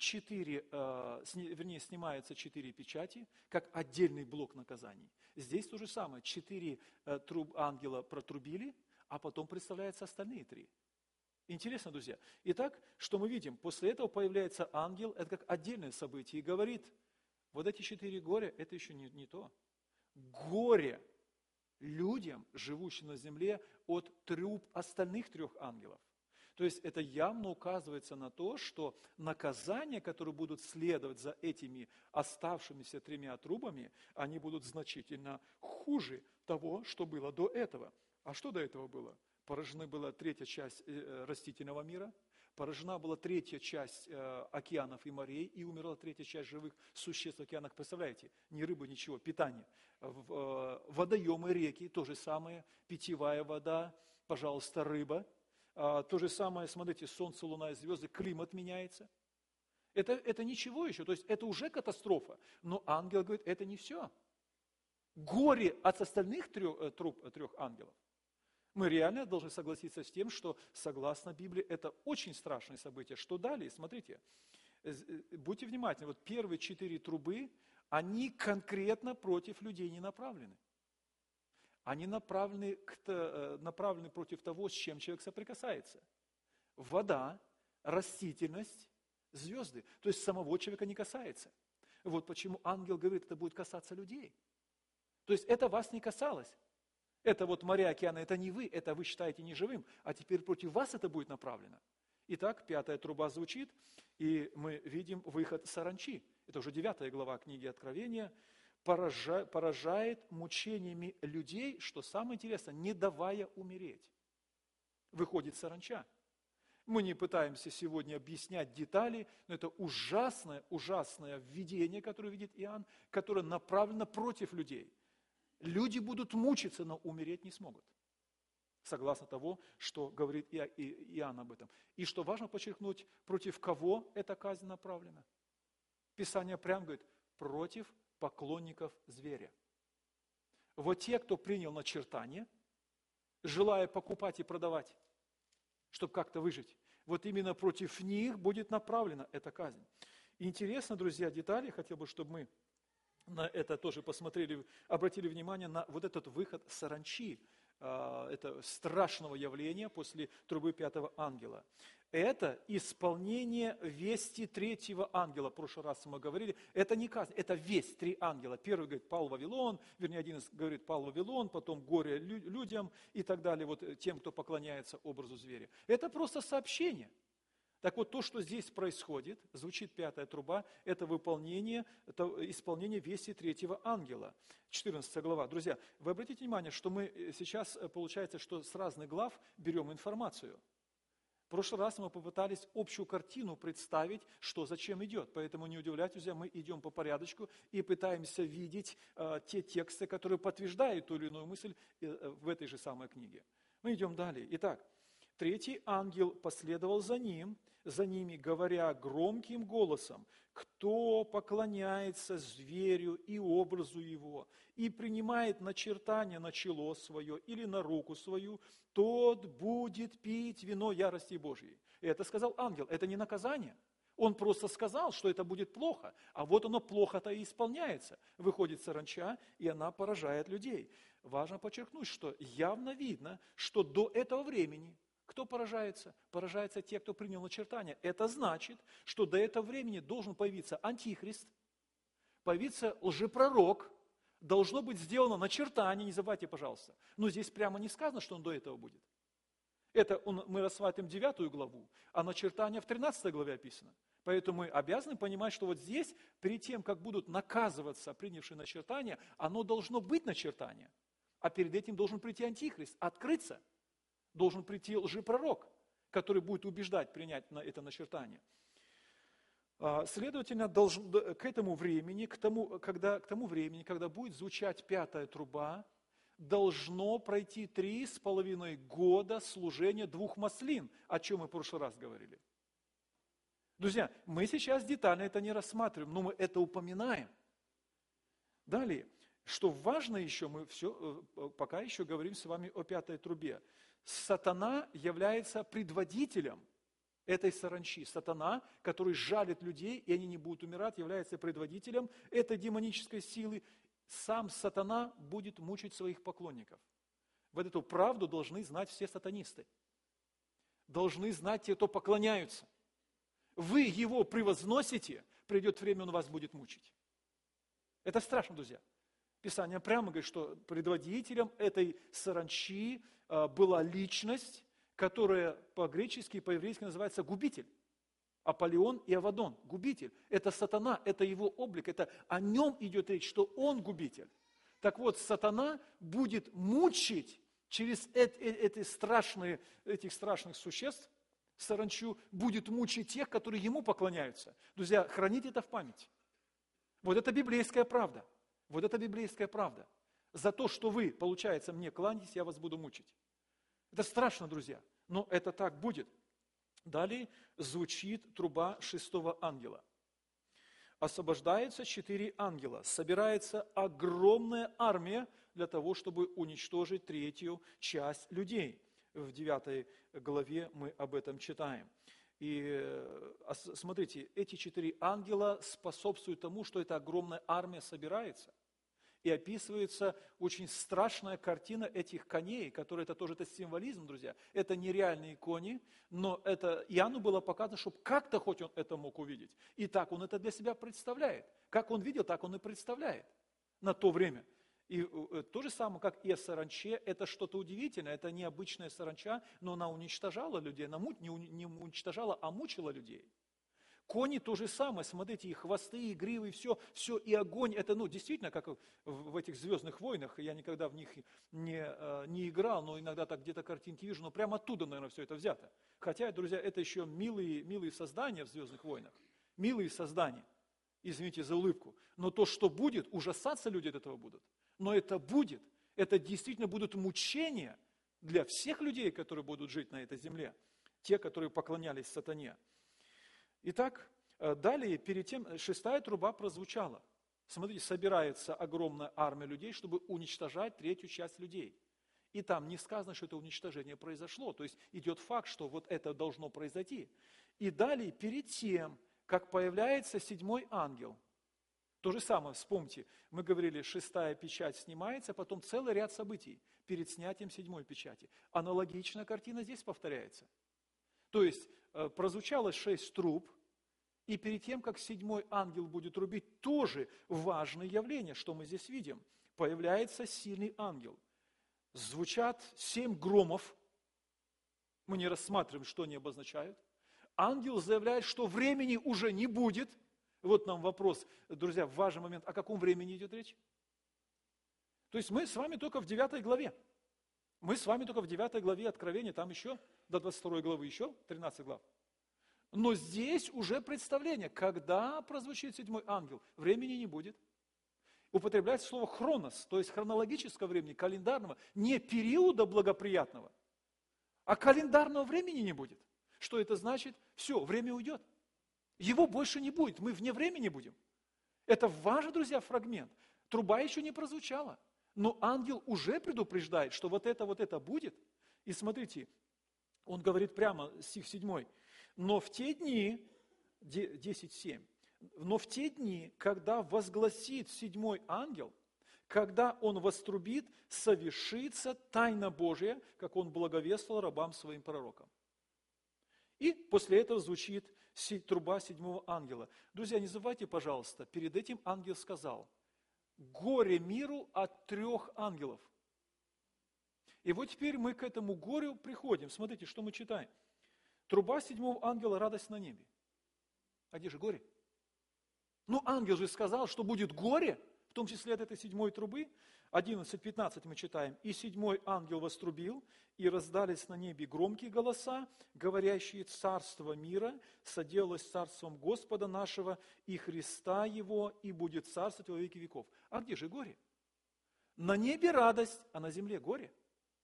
снимаются 4 печати, как отдельный блок наказаний. Здесь то же самое. 4 ангела протрубили, а потом представляются остальные 3. Интересно, друзья. Итак, что мы видим? После этого появляется ангел, это как отдельное событие, и говорит, вот эти 4 горя, это еще не то. Горе людям, живущим на земле, от труб остальных 3 ангелов. То есть это явно указывается на то, что наказания, которые будут следовать за этими оставшимися 3 трубами, они будут значительно хуже того, что было до этого. А что до этого было? Поражена была 3 часть растительного мира, поражена была 3 часть океанов и морей, и умерла 3 часть живых существ в океанах. Представляете, ни рыбы, ничего, питание. Водоемы, реки, то же самое, питьевая вода, пожалуйста, рыба. То же самое, смотрите, солнце, луна и звезды, климат меняется. Это ничего еще, то есть это уже катастрофа. Но ангел говорит, это не все. Горе от остальных 3 ангелов. Мы реально должны согласиться с тем, что, согласно Библии, это очень страшное событие. Что далее? Смотрите, будьте внимательны, вот первые 4 трубы, они конкретно против людей не направлены. Они направлены против того, с чем человек соприкасается. Вода, растительность, звезды. То есть самого человека не касается. Вот почему ангел говорит, это будет касаться людей. То есть это вас не касалось. Это вот моря, океаны, это не вы, это вы считаете неживым, а теперь против вас это будет направлено. Итак, 5 труба звучит, и мы видим выход саранчи. Это уже 9 глава книги Откровения. Поражает мучениями людей, что самое интересное, не давая умереть. Выходит саранча. Мы не пытаемся сегодня объяснять детали, но это ужасное видение, которое видит Иоанн, которое направлено против людей. Люди будут мучиться, но умереть не смогут. Согласно того, что говорит Иоанн об этом. И что важно подчеркнуть, против кого эта казнь направлена? Писание прямо говорит, против поклонников зверя. Вот те, кто принял начертание, желая покупать и продавать, чтобы как-то выжить, вот именно против них будет направлена эта казнь. И интересно, друзья, детали, хотел бы, чтобы мы на это тоже посмотрели, обратили внимание на вот этот выход саранчи, это страшного явления после трубы 5 ангела. Это исполнение вести 3 ангела. В прошлый раз мы говорили, это не казнь, это весть 3 ангела. Первый говорит, пал Вавилон, вернее, один говорит, пал Вавилон, потом горе людям и так далее, вот тем, кто поклоняется образу зверя. Это просто сообщение. Так вот, то, что здесь происходит, звучит 5 труба, это исполнение вести 3 ангела, 14 глава. Друзья, вы обратите внимание, что мы сейчас, получается, что с разных глав берем информацию. В прошлый раз мы попытались общую картину представить, что зачем идет. Поэтому не удивляйтесь, друзья, мы идем по порядочку и пытаемся видеть те тексты, которые подтверждают ту или иную мысль в этой же самой книге. Мы идем далее. Итак, 3 ангел последовал за ними, говоря громким голосом, кто поклоняется зверю и образу его, и принимает начертание на чело свое или на руку свою, тот будет пить вино ярости Божьей. И это сказал ангел, это не наказание. Он просто сказал, что это будет плохо, а вот оно плохо-то и исполняется. Выходит саранча, и она поражает людей. Важно подчеркнуть, что явно видно, что до этого времени кто поражается? Поражаются те, кто принял начертание. Это значит, что до этого времени должен появиться антихрист, появиться лжепророк, должно быть сделано начертание, не забывайте, пожалуйста. Но здесь прямо не сказано, что он до этого будет. Это мы рассматриваем 9 главу, а начертание в 13 главе описано. Поэтому мы обязаны понимать, что вот здесь, перед тем, как будут наказываться принявшие начертание, оно должно быть начертание. А перед этим должен прийти антихрист, открыться. Должен прийти лжепророк, который будет убеждать принять это начертание. Следовательно, к тому времени, когда будет звучать 5 труба, должно пройти 3,5 года служения 2 маслин, о чем мы в прошлый раз говорили. Друзья, мы сейчас детально это не рассматриваем, но мы это упоминаем. Далее, что важно еще, мы пока еще говорим с вами о 5 трубе. Сатана является предводителем этой саранчи. Сатана, который жалит людей, и они не будут умирать, является предводителем этой демонической силы. Сам сатана будет мучить своих поклонников. Вот эту правду должны знать все сатанисты. Должны знать те, кто поклоняются. Вы его превозносите, придет время, он вас будет мучить. Это страшно, друзья. Писание прямо говорит, что предводителем этой саранчи была личность, которая по-гречески и по-еврейски называется губитель. Аполлион и Авадон, губитель. Это сатана, это его облик, это о нем идет речь, что он губитель. Так вот, сатана будет мучить через этих страшных существ, саранчу, будет мучить тех, которые ему поклоняются. Друзья, храните это в памяти. Вот это библейская правда. Вот это библейская правда. За то, что вы, получается, мне кланяетесь, я вас буду мучить. Это страшно, друзья, но это так будет. Далее звучит труба 6-го ангела. Освобождаются 4 ангела. Собирается огромная армия для того, чтобы уничтожить 3-ю часть людей. В 9 главе мы об этом читаем. И смотрите, эти 4 ангела способствуют тому, что эта огромная армия собирается. И описывается очень страшная картина этих коней, которые, это тоже символизм, друзья. Это нереальные кони, но это Иоанну было показано, чтобы как-то хоть он это мог увидеть. И так он это для себя представляет. Как он видел, так он и представляет на то время. И то же самое, как и о саранче, это что-то удивительное, это необычная саранча, но она уничтожала людей, она не уничтожала, а мучила людей. Кони то же самое, смотрите, и хвосты, и гривы, и все, и огонь. Это, действительно, как в этих «Звездных войнах», я никогда в них не играл, но иногда так где-то картинки вижу, но прямо оттуда, наверное, все это взято. Хотя, друзья, это еще милые создания в «Звездных войнах», милые создания, извините за улыбку. Но то, что будет, ужасаться люди от этого будут. Но это будет, это действительно будут мучения для всех людей, которые будут жить на этой земле, те, которые поклонялись сатане. Итак, далее, перед тем, 6-я труба прозвучала. Смотрите, собирается огромная армия людей, чтобы уничтожать 3-ю часть людей. И там не сказано, что это уничтожение произошло. То есть идет факт, что вот это должно произойти. И далее, перед тем, как появляется 7-й ангел, то же самое, вспомните, мы говорили, 6-я печать снимается, потом целый ряд событий перед снятием 7-й печати. Аналогичная картина здесь повторяется. То есть прозвучало 6 труб, и перед тем, как 7-й ангел будет трубить, тоже важное явление, что мы здесь видим. Появляется сильный ангел. Звучат 7 громов, мы не рассматриваем, что они обозначают. Ангел заявляет, что времени уже не будет. Вот нам вопрос, друзья, важный момент, о каком времени идет речь? То есть мы с вами только в 9 главе. Мы с вами только в 9 главе Откровения, там еще, до 22 главы еще 13 глав. Но здесь уже представление, когда прозвучит 7-й ангел, времени не будет. Употребляется слово хронос, то есть хронологического времени, календарного, не периода благоприятного, а календарного времени не будет. Что это значит? Все, время уйдет. Его больше не будет, мы вне времени будем. Это важный, друзья, фрагмент. Труба еще не прозвучала. Но ангел уже предупреждает, что вот это будет. И смотрите, он говорит прямо, стих 7. Но в те дни, 10:7, но в те дни, когда возгласит 7-й ангел, когда он вострубит, совершится тайна Божия, как он благовествовал рабам своим пророкам. И после этого звучит труба 7-го ангела. Друзья, не забывайте, пожалуйста, перед этим ангел сказал: горе миру от 3 ангелов. И вот теперь мы к этому горю приходим. Смотрите, что мы читаем. Труба 7-го ангела – радость на небе. А где же горе? Ангел же сказал, что будет горе, в том числе от этой 7-й трубы. 11:15 мы читаем. «И 7-й ангел вострубил, и раздались на небе громкие голоса, говорящие: царство мира соделалось царством Господа нашего и Христа Его, и будет царствовать во веки веков». А где же горе? На небе радость, а на земле горе.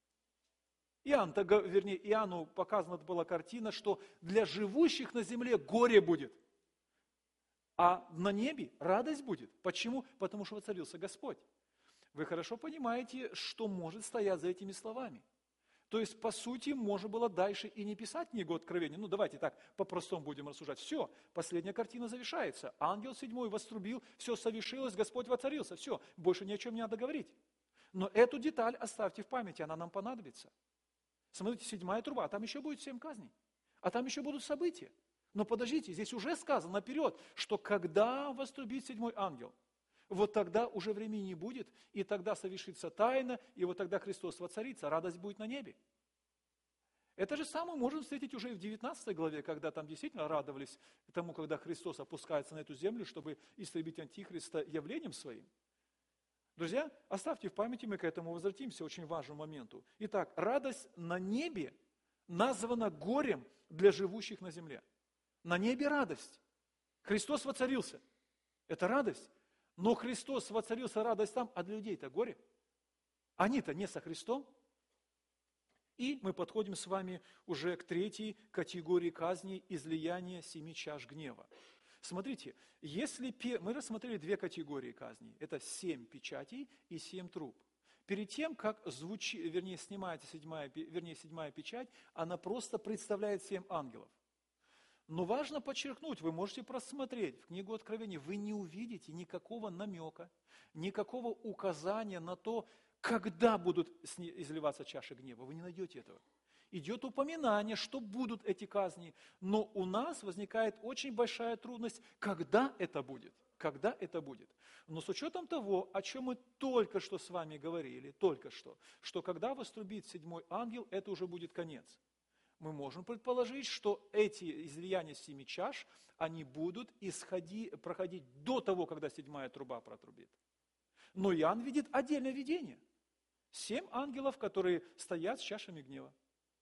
Иоанну показана была картина, что для живущих на земле горе будет, а на небе радость будет. Почему? Потому что воцарился Господь. Вы хорошо понимаете, что может стоять за этими словами. То есть, по сути, можно было дальше и не писать книгу Откровения. Ну, давайте так, по-простому будем рассуждать. Все, последняя картина завершается. Ангел седьмой вострубил, все совершилось, Господь воцарился. Все, больше ни о чем не надо говорить. Но эту деталь оставьте в памяти, она нам понадобится. Смотрите, седьмая труба, а там еще будет 7 казней. А там еще будут события. Но подождите, здесь уже сказано наперед, что когда вострубит седьмой ангел, вот тогда уже времени не будет, и тогда совершится тайна, и вот тогда Христос воцарится, радость будет на небе. Это же самое можно встретить уже и в 19 главе, когда там действительно радовались тому, когда Христос опускается на эту землю, чтобы истребить Антихриста явлением своим. Друзья, оставьте в памяти, мы к этому возвратимся, очень важному моменту. Итак, радость на небе названа горем для живущих на земле. На небе радость. Христос воцарился. Это радость. Но Христос воцарился, радость там, а для людей-то горе. Они-то не со Христом. И мы подходим с вами уже к третьей категории казни – излияния 7 чаш гнева. Смотрите, если мы рассмотрели 2 категории казней. Это 7 печатей и 7 труб. Перед тем, как снимается седьмая печать, она просто представляет 7 ангелов. Но важно подчеркнуть, вы можете просмотреть в книгу Откровения, вы не увидите никакого намека, никакого указания на то, когда будут изливаться чаши гнева. Вы не найдете этого. Идет упоминание, что будут эти казни, но у нас возникает очень большая трудность, когда это будет. Когда это будет. Но с учетом того, о чем мы только что с вами говорили, что когда вострубит 7 ангел, это уже будет конец. Мы можем предположить, что эти излияния 7 чаш, они будут проходить до того, когда 7-я труба протрубит. Но Иоанн видит отдельное видение. 7 ангелов, которые стоят с чашами гнева.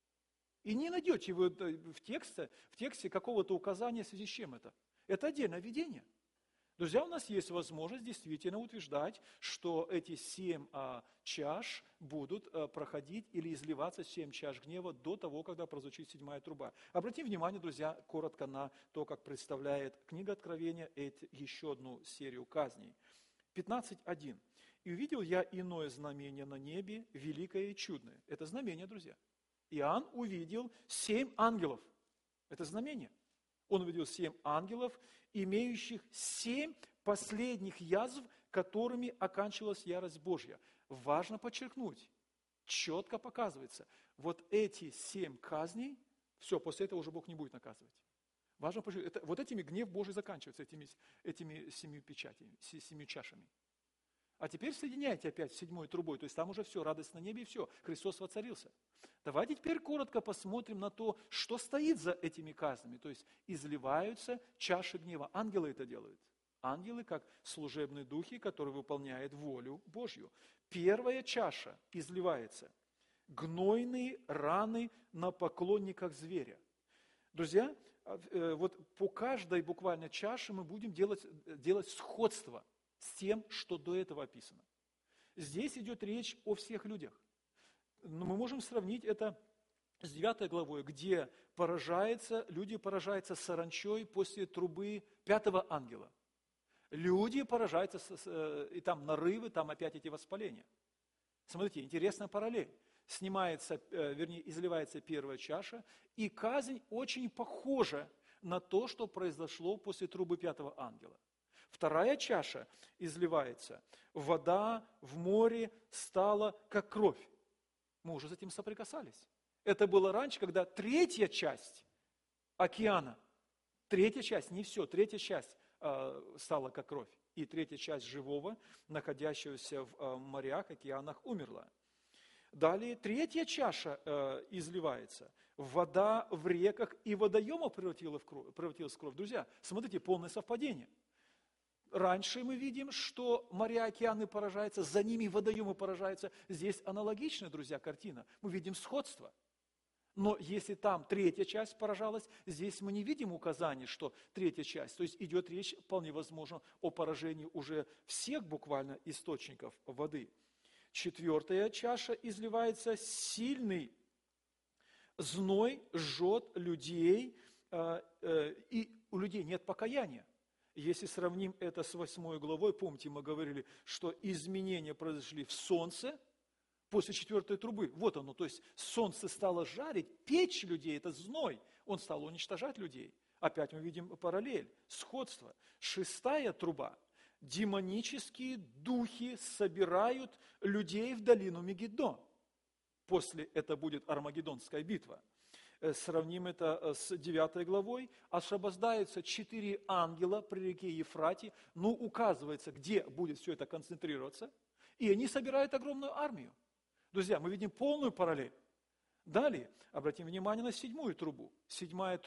И не найдете вы в тексте какого-то указания, в связи с чем это. Это отдельное видение. Друзья, у нас есть возможность действительно утверждать, что эти 7 чаш будут проходить или изливаться 7 чаш гнева до того, когда прозвучит 7-я труба. Обратим внимание, друзья, коротко на то, как представляет книга Откровения еще одну серию казней. 15:1. «И увидел я иное знамение на небе, великое и чудное». Это знамение, друзья. Иоанн увидел 7 ангелов. Это знамение. Он увидел 7 ангелов, имеющих 7 последних язв, которыми оканчивалась ярость Божья. Важно подчеркнуть, четко показывается, вот эти 7 казней, все, после этого уже Бог не будет наказывать. Важно подчеркнуть, вот этими гнев Божий заканчивается, этими 7 печатями, 7 чашами. А теперь соединяйте опять с 7-й трубой, то есть там уже все, радость на небе и все, Христос воцарился. Давайте теперь коротко посмотрим на то, что стоит за этими казнями, то есть изливаются чаши гнева. Ангелы это делают. Ангелы как служебные духи, которые выполняют волю Божью. Первая чаша изливается. Гнойные раны на поклонниках зверя. Друзья, вот по каждой буквально чаше мы будем делать сходство с тем, что до этого описано. Здесь идет речь о всех людях. Но мы можем сравнить это с 9 главой, где люди поражаются саранчой после трубы 5-го ангела. Люди поражаются, и там нарывы, там опять эти воспаления. Смотрите, интересная параллель. Изливается первая чаша, и казнь очень похожа на то, что произошло после трубы 5-го ангела. Вторая чаша изливается. Вода в море стала как кровь. Мы уже с этим соприкасались. Это было раньше, когда третья часть океана, третья часть, не все, третья часть стала как кровь. И третья часть живого, находящегося в морях, океанах, умерла. Далее третья чаша изливается. Вода в реках и водоемах превратилась в кровь. Друзья, смотрите, полное совпадение. Раньше мы видим, что моря, океаны поражаются, за ними водоемы поражаются. Здесь аналогичная, друзья, картина. Мы видим сходство. Но если там третья часть поражалась, здесь мы не видим указаний, что третья часть. То есть идет речь, вполне возможно, о поражении уже всех буквально источников воды. Четвертая чаша изливается, сильный зной жжет людей, и у людей нет покаяния. Если сравним это с 8 главой, помните, мы говорили, что изменения произошли в солнце, после четвертой трубы. Вот оно, то есть солнце стало жарить, печь людей, это зной. Он стал уничтожать людей. Опять мы видим параллель, сходство. Шестая труба. Демонические духи собирают людей в долину Мегиддон. После это будет Армагеддонская битва. Сравним это с 9 главой. Освобождаются 4 ангела при реке Ефрате. Ну, указывается, где будет все это концентрироваться. И они собирают огромную армию. Друзья, мы видим полную параллель. Далее, обратим внимание на 7 трубу. 7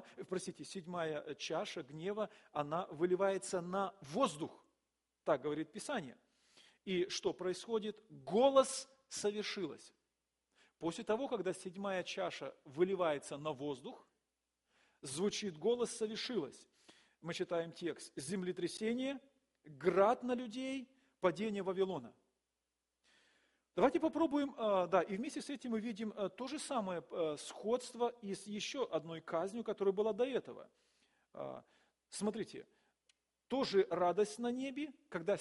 чаша гнева, она выливается на воздух. Так говорит Писание. И что происходит? Голос совершилось. После того, когда 7 чаша выливается на воздух, звучит голос «совершилось». Мы читаем текст. Землетрясение, град на людей, падение Вавилона. Давайте попробуем, и вместе с этим мы видим то же самое сходство и с еще одной казнью, которая была до этого. Смотрите, тоже радость на небе, когда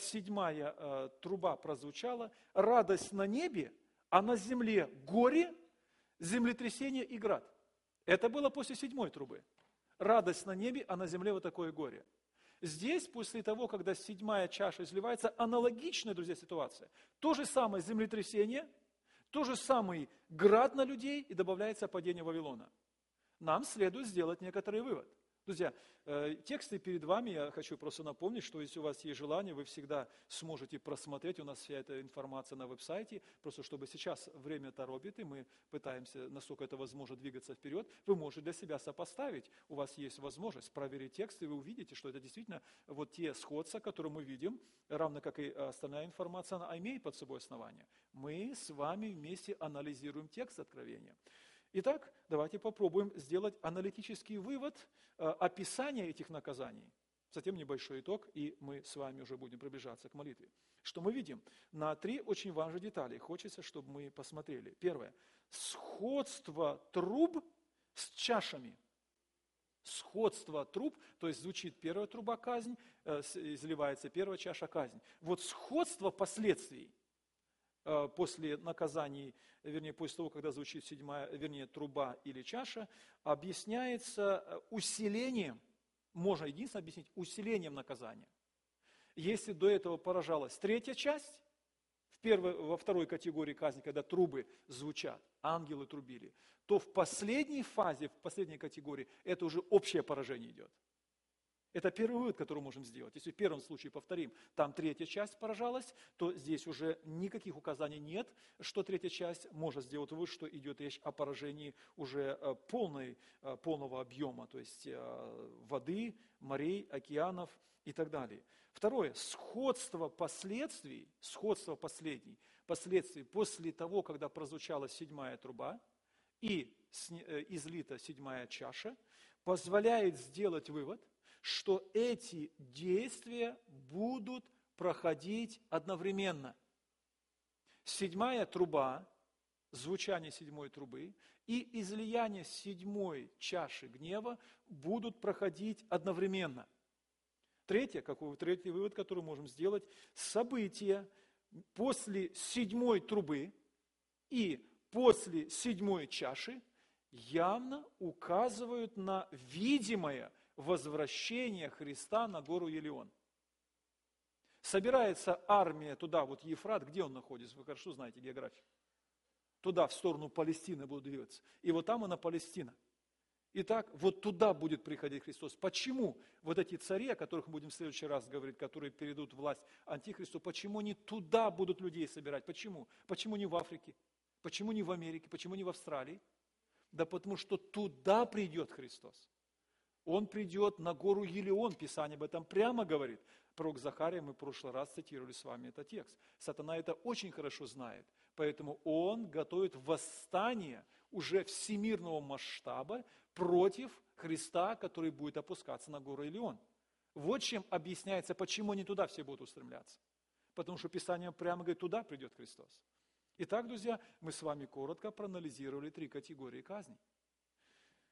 7 труба прозвучала, радость на небе, а на земле горе, землетрясение и град. Это было после 7 трубы. Радость на небе, а на земле вот такое горе. Здесь, после того, когда 7 чаша изливается, аналогичная, друзья, ситуация. То же самое землетрясение, то же самый град на людей и добавляется падение Вавилона. Нам следует сделать некоторый вывод. Друзья, тексты перед вами, я хочу просто напомнить, что если у вас есть желание, вы всегда сможете просмотреть, у нас вся эта информация на веб-сайте, просто чтобы сейчас время торопит, и мы пытаемся, насколько это возможно, двигаться вперед, вы можете для себя сопоставить, у вас есть возможность проверить текст, и вы увидите, что это действительно вот те сходства, которые мы видим, равно как и остальная информация, она имеет под собой основание. Мы с вами вместе анализируем текст Откровения. Итак, давайте попробуем сделать аналитический вывод описания этих наказаний. Затем небольшой итог, и мы с вами уже будем приближаться к молитве. Что мы видим? На 3 очень важные детали. Хочется, чтобы мы посмотрели. Первое. Сходство труб с чашами. Сходство труб, то есть звучит 1 труба казнь, изливается 1 чаша казнь. Вот сходство последствий. После наказаний, вернее, после того, когда звучит 7, труба или чаша, объясняется усилением, можно единственно объяснить усилением наказания. Если до этого поражалась 3 часть, во 2 категории казни, когда трубы звучат, ангелы трубили, то в последней фазе, в последней категории, это уже общее поражение идет. Это первый вывод, который можем сделать. Если в первом случае, повторим, там 3 часть поражалась, то здесь уже никаких указаний нет, что 3 часть может сделать вывод, что идет речь о поражении уже полного объема, то есть воды, морей, океанов и так далее. Второе, сходство последствий после того, когда прозвучала 7 труба и излита 7 чаша, позволяет сделать вывод, что эти действия будут проходить одновременно. 7 труба, звучание 7 трубы и излияние 7 чаши гнева будут проходить одновременно. Третий вывод, который можем сделать, события после 7 трубы и после 7 чаши явно указывают на видимое возвращение Христа на гору Елеон. Собирается армия туда, вот Ефрат, где он находится, вы хорошо знаете географию. Туда, в сторону Палестины будут двигаться. И вот там она Палестина. Итак, вот туда будет приходить Христос. Почему вот эти цари, о которых мы будем в следующий раз говорить, которые перейдут власть Антихристу, почему они туда будут людей собирать? Почему? Почему не в Африке? Почему не в Америке? Почему не в Австралии? Да потому что туда придет Христос. Он придет на гору Елеон, Писание об этом прямо говорит. Пророк Захария, мы в прошлый раз цитировали с вами этот текст. Сатана это очень хорошо знает, поэтому он готовит восстание уже всемирного масштаба против Христа, который будет опускаться на гору Елеон. Вот чем объясняется, почему они туда все будут устремляться. Потому что Писание прямо говорит, туда придет Христос. Итак, друзья, мы с вами коротко проанализировали 3 категории казней.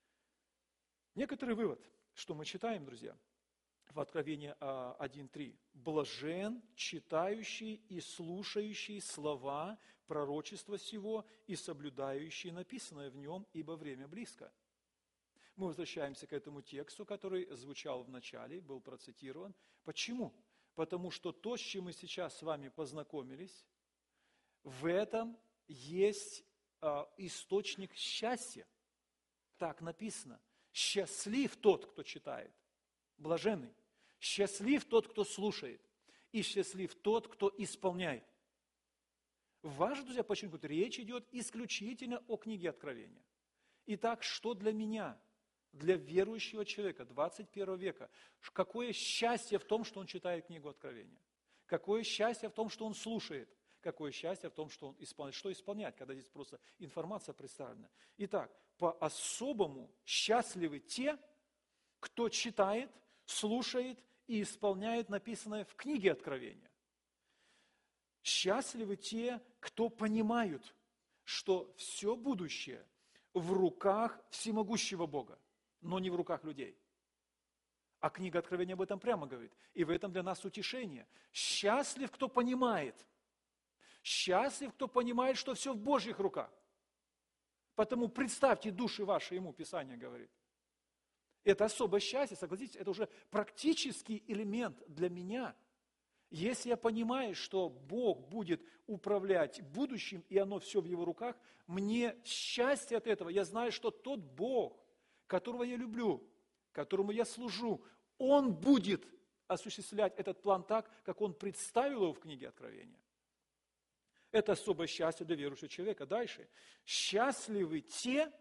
Некоторый вывод, что мы читаем, друзья, в Откровении 1.3. блажен, читающий и слушающий слова пророчества сего и соблюдающий написанное в нем, ибо время близко». Мы возвращаемся к этому тексту, который звучал в начале, был процитирован. Почему? Потому что то, с чем мы сейчас с вами познакомились, в этом есть источник счастья. Так написано. Счастлив тот, кто читает, блаженный. Счастлив тот, кто слушает. И счастлив тот, кто исполняет. Важно, друзья, подчеркнуть, речь идет исключительно о книге Откровения. Итак, что для меня, для верующего человека 21 века, какое счастье в том, что он читает книгу Откровения? Какое счастье в том, что он слушает? Какое счастье в том, что он исполняет? Что исполнять, когда здесь просто информация представлена? Итак, по-особому счастливы те, кто читает, слушает и исполняет написанное в книге Откровения. Счастливы те, кто понимают, что все будущее в руках всемогущего Бога, но не в руках людей. А книга Откровения об этом прямо говорит. И в этом для нас утешение. Счастлив, кто понимает. Счастлив, кто понимает, что все в Божьих руках. Потому представьте души ваши ему, Писание говорит. Это особое счастье, согласитесь, это уже практический элемент для меня. Если я понимаю, что Бог будет управлять будущим, и оно все в Его руках, мне счастье от этого. Я знаю, что тот Бог, которого я люблю, которому я служу, Он будет осуществлять этот план так, как Он представил его в книге Откровения. Это особое счастье для верующего человека. Дальше. Счастливы те,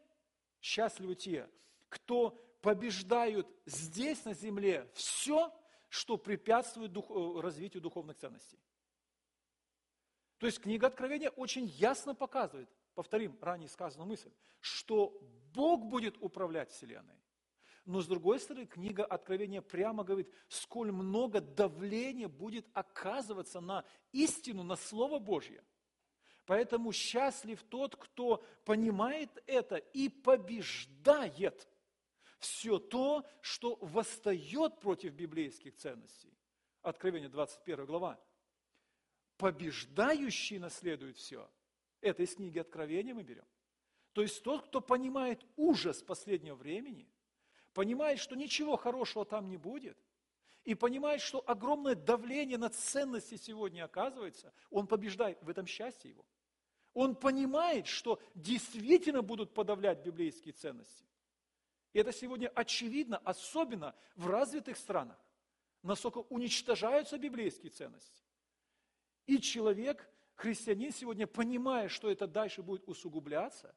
кто побеждают здесь, на земле, все, что препятствует развитию духовных ценностей. То есть книга Откровения очень ясно показывает, повторим ранее сказанную мысль, что Бог будет управлять Вселенной. Но с другой стороны, книга Откровения прямо говорит, сколь много давления будет оказываться на истину, на Слово Божье. Поэтому счастлив тот, кто понимает это и побеждает все то, что восстает против библейских ценностей. Откровение 21 глава. Побеждающий наследует все. Это из книги Откровения мы берем. То есть тот, кто понимает ужас последнего времени, понимает, что ничего хорошего там не будет, и понимает, что огромное давление на ценности сегодня оказывается, он побеждает, в этом счастье его. Он понимает, что действительно будут подавлять библейские ценности. И это сегодня очевидно, особенно в развитых странах, насколько уничтожаются библейские ценности. И человек, христианин сегодня, понимая, что это дальше будет усугубляться,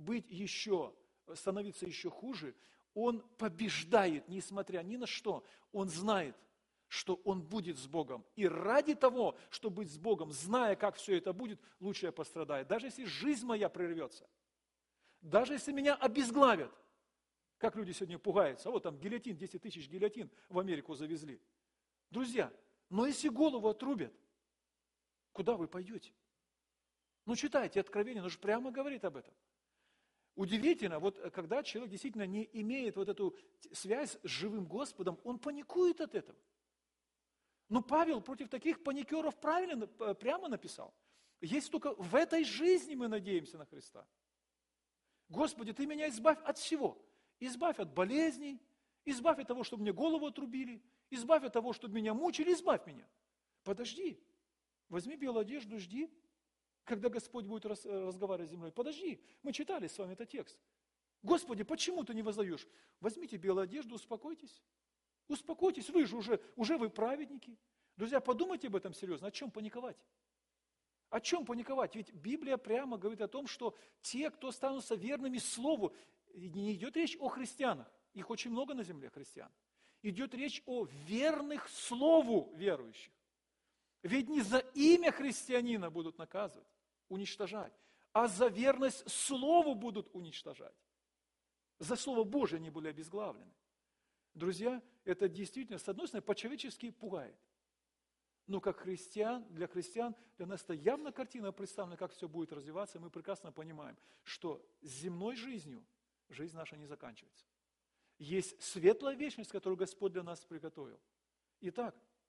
становиться еще хуже, он побеждает, несмотря ни на что. Он знает, что он будет с Богом. И ради того, чтобы быть с Богом, зная, как все это будет, лучше я пострадаю. Даже если жизнь моя прервется, даже если меня обезглавят, как люди сегодня пугаются, вот там гильотин, 10 тысяч гильотин в Америку завезли. Друзья, но если голову отрубят, куда вы пойдете? Читайте Откровение, оно же прямо говорит об этом. Удивительно, вот когда человек действительно не имеет вот эту связь с живым Господом, он паникует от этого. Но Павел против таких паникеров прямо написал. Если только в этой жизни мы надеемся на Христа. Господи, Ты меня избавь от всего. Избавь от болезней, избавь от того, чтобы мне голову отрубили, избавь от того, чтобы меня мучили, избавь меня. Подожди, возьми белую одежду, жди, когда Господь будет разговаривать с землей. Подожди, мы читали с вами этот текст. Господи, почему Ты не воздаешь? Возьмите белую одежду, успокойтесь. Успокойтесь, вы же уже вы праведники. Друзья, подумайте об этом серьезно. О чем паниковать? О чем паниковать? Ведь Библия прямо говорит о том, что те, кто останутся верными Слову, не идет речь о христианах. Их очень много на земле христиан. Идет речь о верных Слову верующих. Ведь не за имя христианина будут наказывать, уничтожать, а за верность Слову будут уничтожать. За Слово Божие они были обезглавлены. Друзья, это действительно, с одной стороны, по-человечески пугает. Но как для христиан, для нас это явно картина представлена, как все будет развиваться, и мы прекрасно понимаем, что с земной жизнью жизнь наша не заканчивается. Есть светлая вечность, которую Господь для нас приготовил. Итак,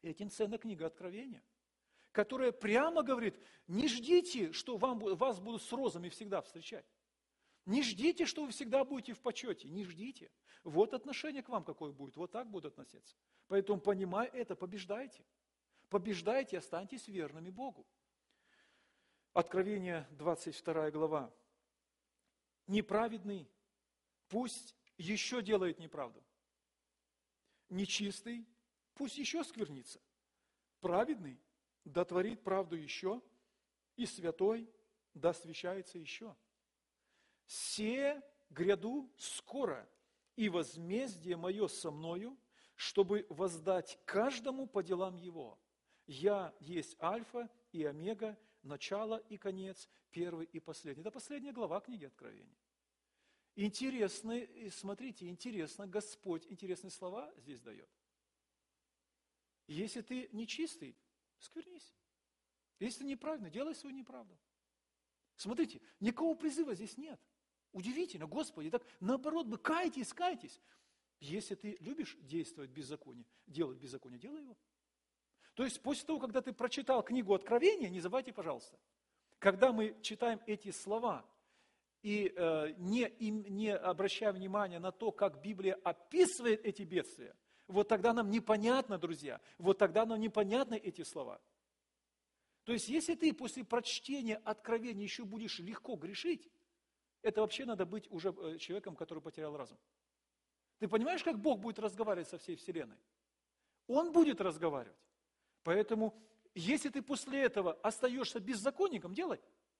Этим ценна книга Откровения, которая прямо говорит, не ждите, что вас будут с розами всегда встречать. Не ждите, что вы всегда будете в почете. Не ждите. Вот отношение к вам какое будет. Вот так будут относиться. Поэтому, понимая это, побеждайте. Побеждайте, останьтесь верными Богу. Откровение, 22 глава. Неправедный пусть еще делает неправду. Нечистый пусть еще сквернится. Праведный да творит правду еще, и святой да освящается еще. Се гряду скоро, и возмездие мое со мною, чтобы воздать каждому по делам его. Я есть Альфа и Омега, начало и конец, первый и последний. Это последняя глава книги Откровения. Интересно, смотрите, интересно, Господь интересные слова здесь дает. Если ты нечистый, сквернись. Если ты неправильный, делай свою неправду. Смотрите, никакого призыва здесь нет. Удивительно, Господи, так наоборот, вы кайтесь, кайтесь. Если ты любишь действовать беззаконие, делать беззаконие, делай его. То есть после того, когда ты прочитал книгу Откровения, не забывайте, пожалуйста, когда мы читаем эти слова и не обращаем внимания на то, как Библия описывает эти бедствия, вот тогда нам непонятно, друзья, вот тогда нам непонятны эти слова. То есть если ты после прочтения Откровения еще будешь легко грешить, это вообще надо быть уже человеком, который потерял разум. Ты понимаешь, как Бог будет разговаривать со всей вселенной? Он будет разговаривать. Поэтому, если ты после этого остаешься беззаконником, делай.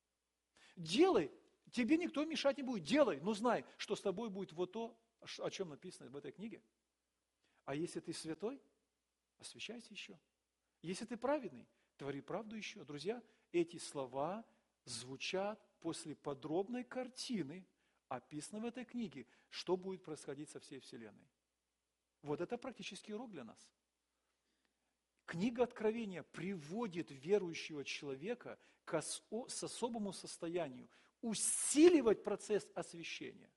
Делай. Тебе никто мешать не будет. Делай. Но знай, что с тобой будет вот то, о чем написано в этой книге. А если ты святой, освящайся еще. Если ты праведный, твори правду еще. Друзья, эти слова звучат после подробной картины, описанной в этой книге, что будет происходить со всей вселенной. Вот это практически урок для нас. Книга Откровения приводит верующего человека с особому состоянию усиливать процесс освящения,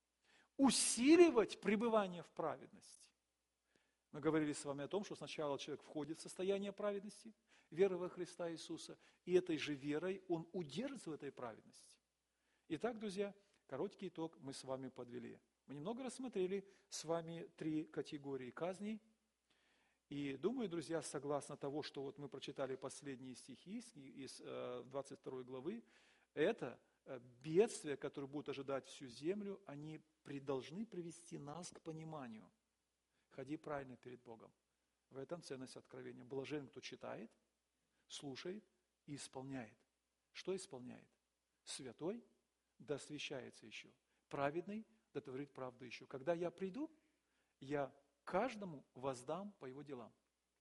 усиливать пребывание в праведности. Мы говорили с вами о том, что сначала человек входит в состояние праведности, веры во Христа Иисуса, и этой же верой он удерживается в этой праведности. Итак, друзья, короткий итог мы с вами подвели. Мы немного рассмотрели с вами 3 категории казней. И думаю, друзья, согласно того, что вот мы прочитали последние стихи из 22 главы, это бедствия, которые будут ожидать всю землю, они должны привести нас к пониманию. Ходи правильно перед Богом. В этом ценность откровения. Блажен, кто читает, слушает и исполняет. Что исполняет? Святой, да освящается еще. Праведный, да творит правду еще. Когда я приду, я каждому воздам по его делам.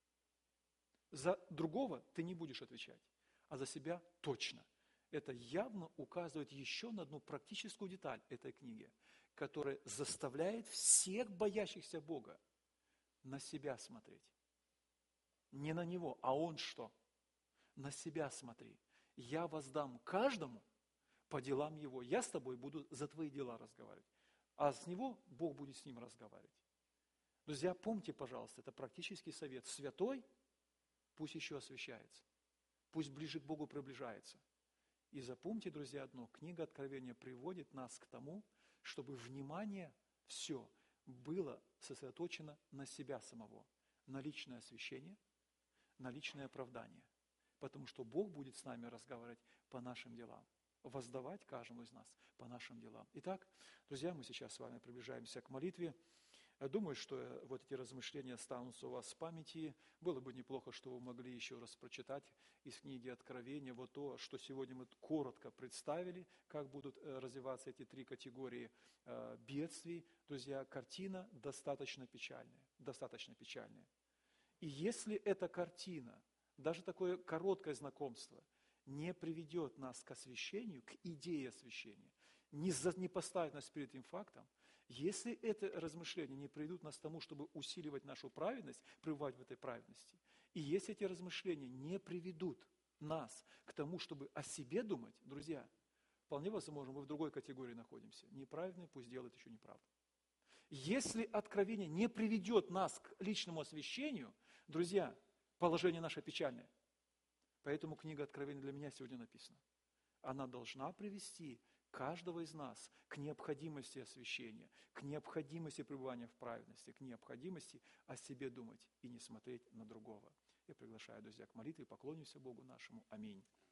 За другого ты не будешь отвечать, а за себя точно. Это явно указывает еще на одну практическую деталь этой книги, которая заставляет всех боящихся Бога на себя смотреть. Не на него, а он что? На себя смотри. Я воздам каждому по делам его. Я с тобой буду за твои дела разговаривать. А с него Бог будет с ним разговаривать. Друзья, помните, пожалуйста, это практический совет. Святой пусть еще освящается. Пусть ближе к Богу приближается. И запомните, друзья, одно. Книга Откровения приводит нас к тому, чтобы внимание все было сосредоточено на себя самого. На личное освящение, на личное оправдание. Потому что Бог будет с нами разговаривать по нашим делам. Воздавать каждому из нас по нашим делам. Итак, друзья, мы сейчас с вами приближаемся к молитве. Я думаю, что вот эти размышления останутся у вас в памяти. Было бы неплохо, что вы могли еще раз прочитать из книги Откровения вот то, что сегодня мы коротко представили, как будут развиваться эти 3 категории бедствий. Друзья, картина достаточно печальная, достаточно печальная. И если эта картина, даже такое короткое знакомство, не приведет нас к освящению, к идее освящения, не поставит нас перед этим фактом, если это размышления не приведут нас к тому, чтобы усиливать нашу праведность, пребывать в этой праведности, и если эти размышления не приведут нас к тому, чтобы о себе думать, друзья, вполне возможно, мы в другой категории находимся. Неправедный пусть делает еще неправду. Если откровение не приведет нас к личному освящению, друзья, Положение наше печальное. Поэтому книга Откровения для меня сегодня написана. Она должна привести каждого из нас к необходимости освящения, к необходимости пребывания в праведности, к необходимости о себе думать и не смотреть на другого. Я приглашаю, друзья, к молитве, поклонимся Богу нашему. Аминь.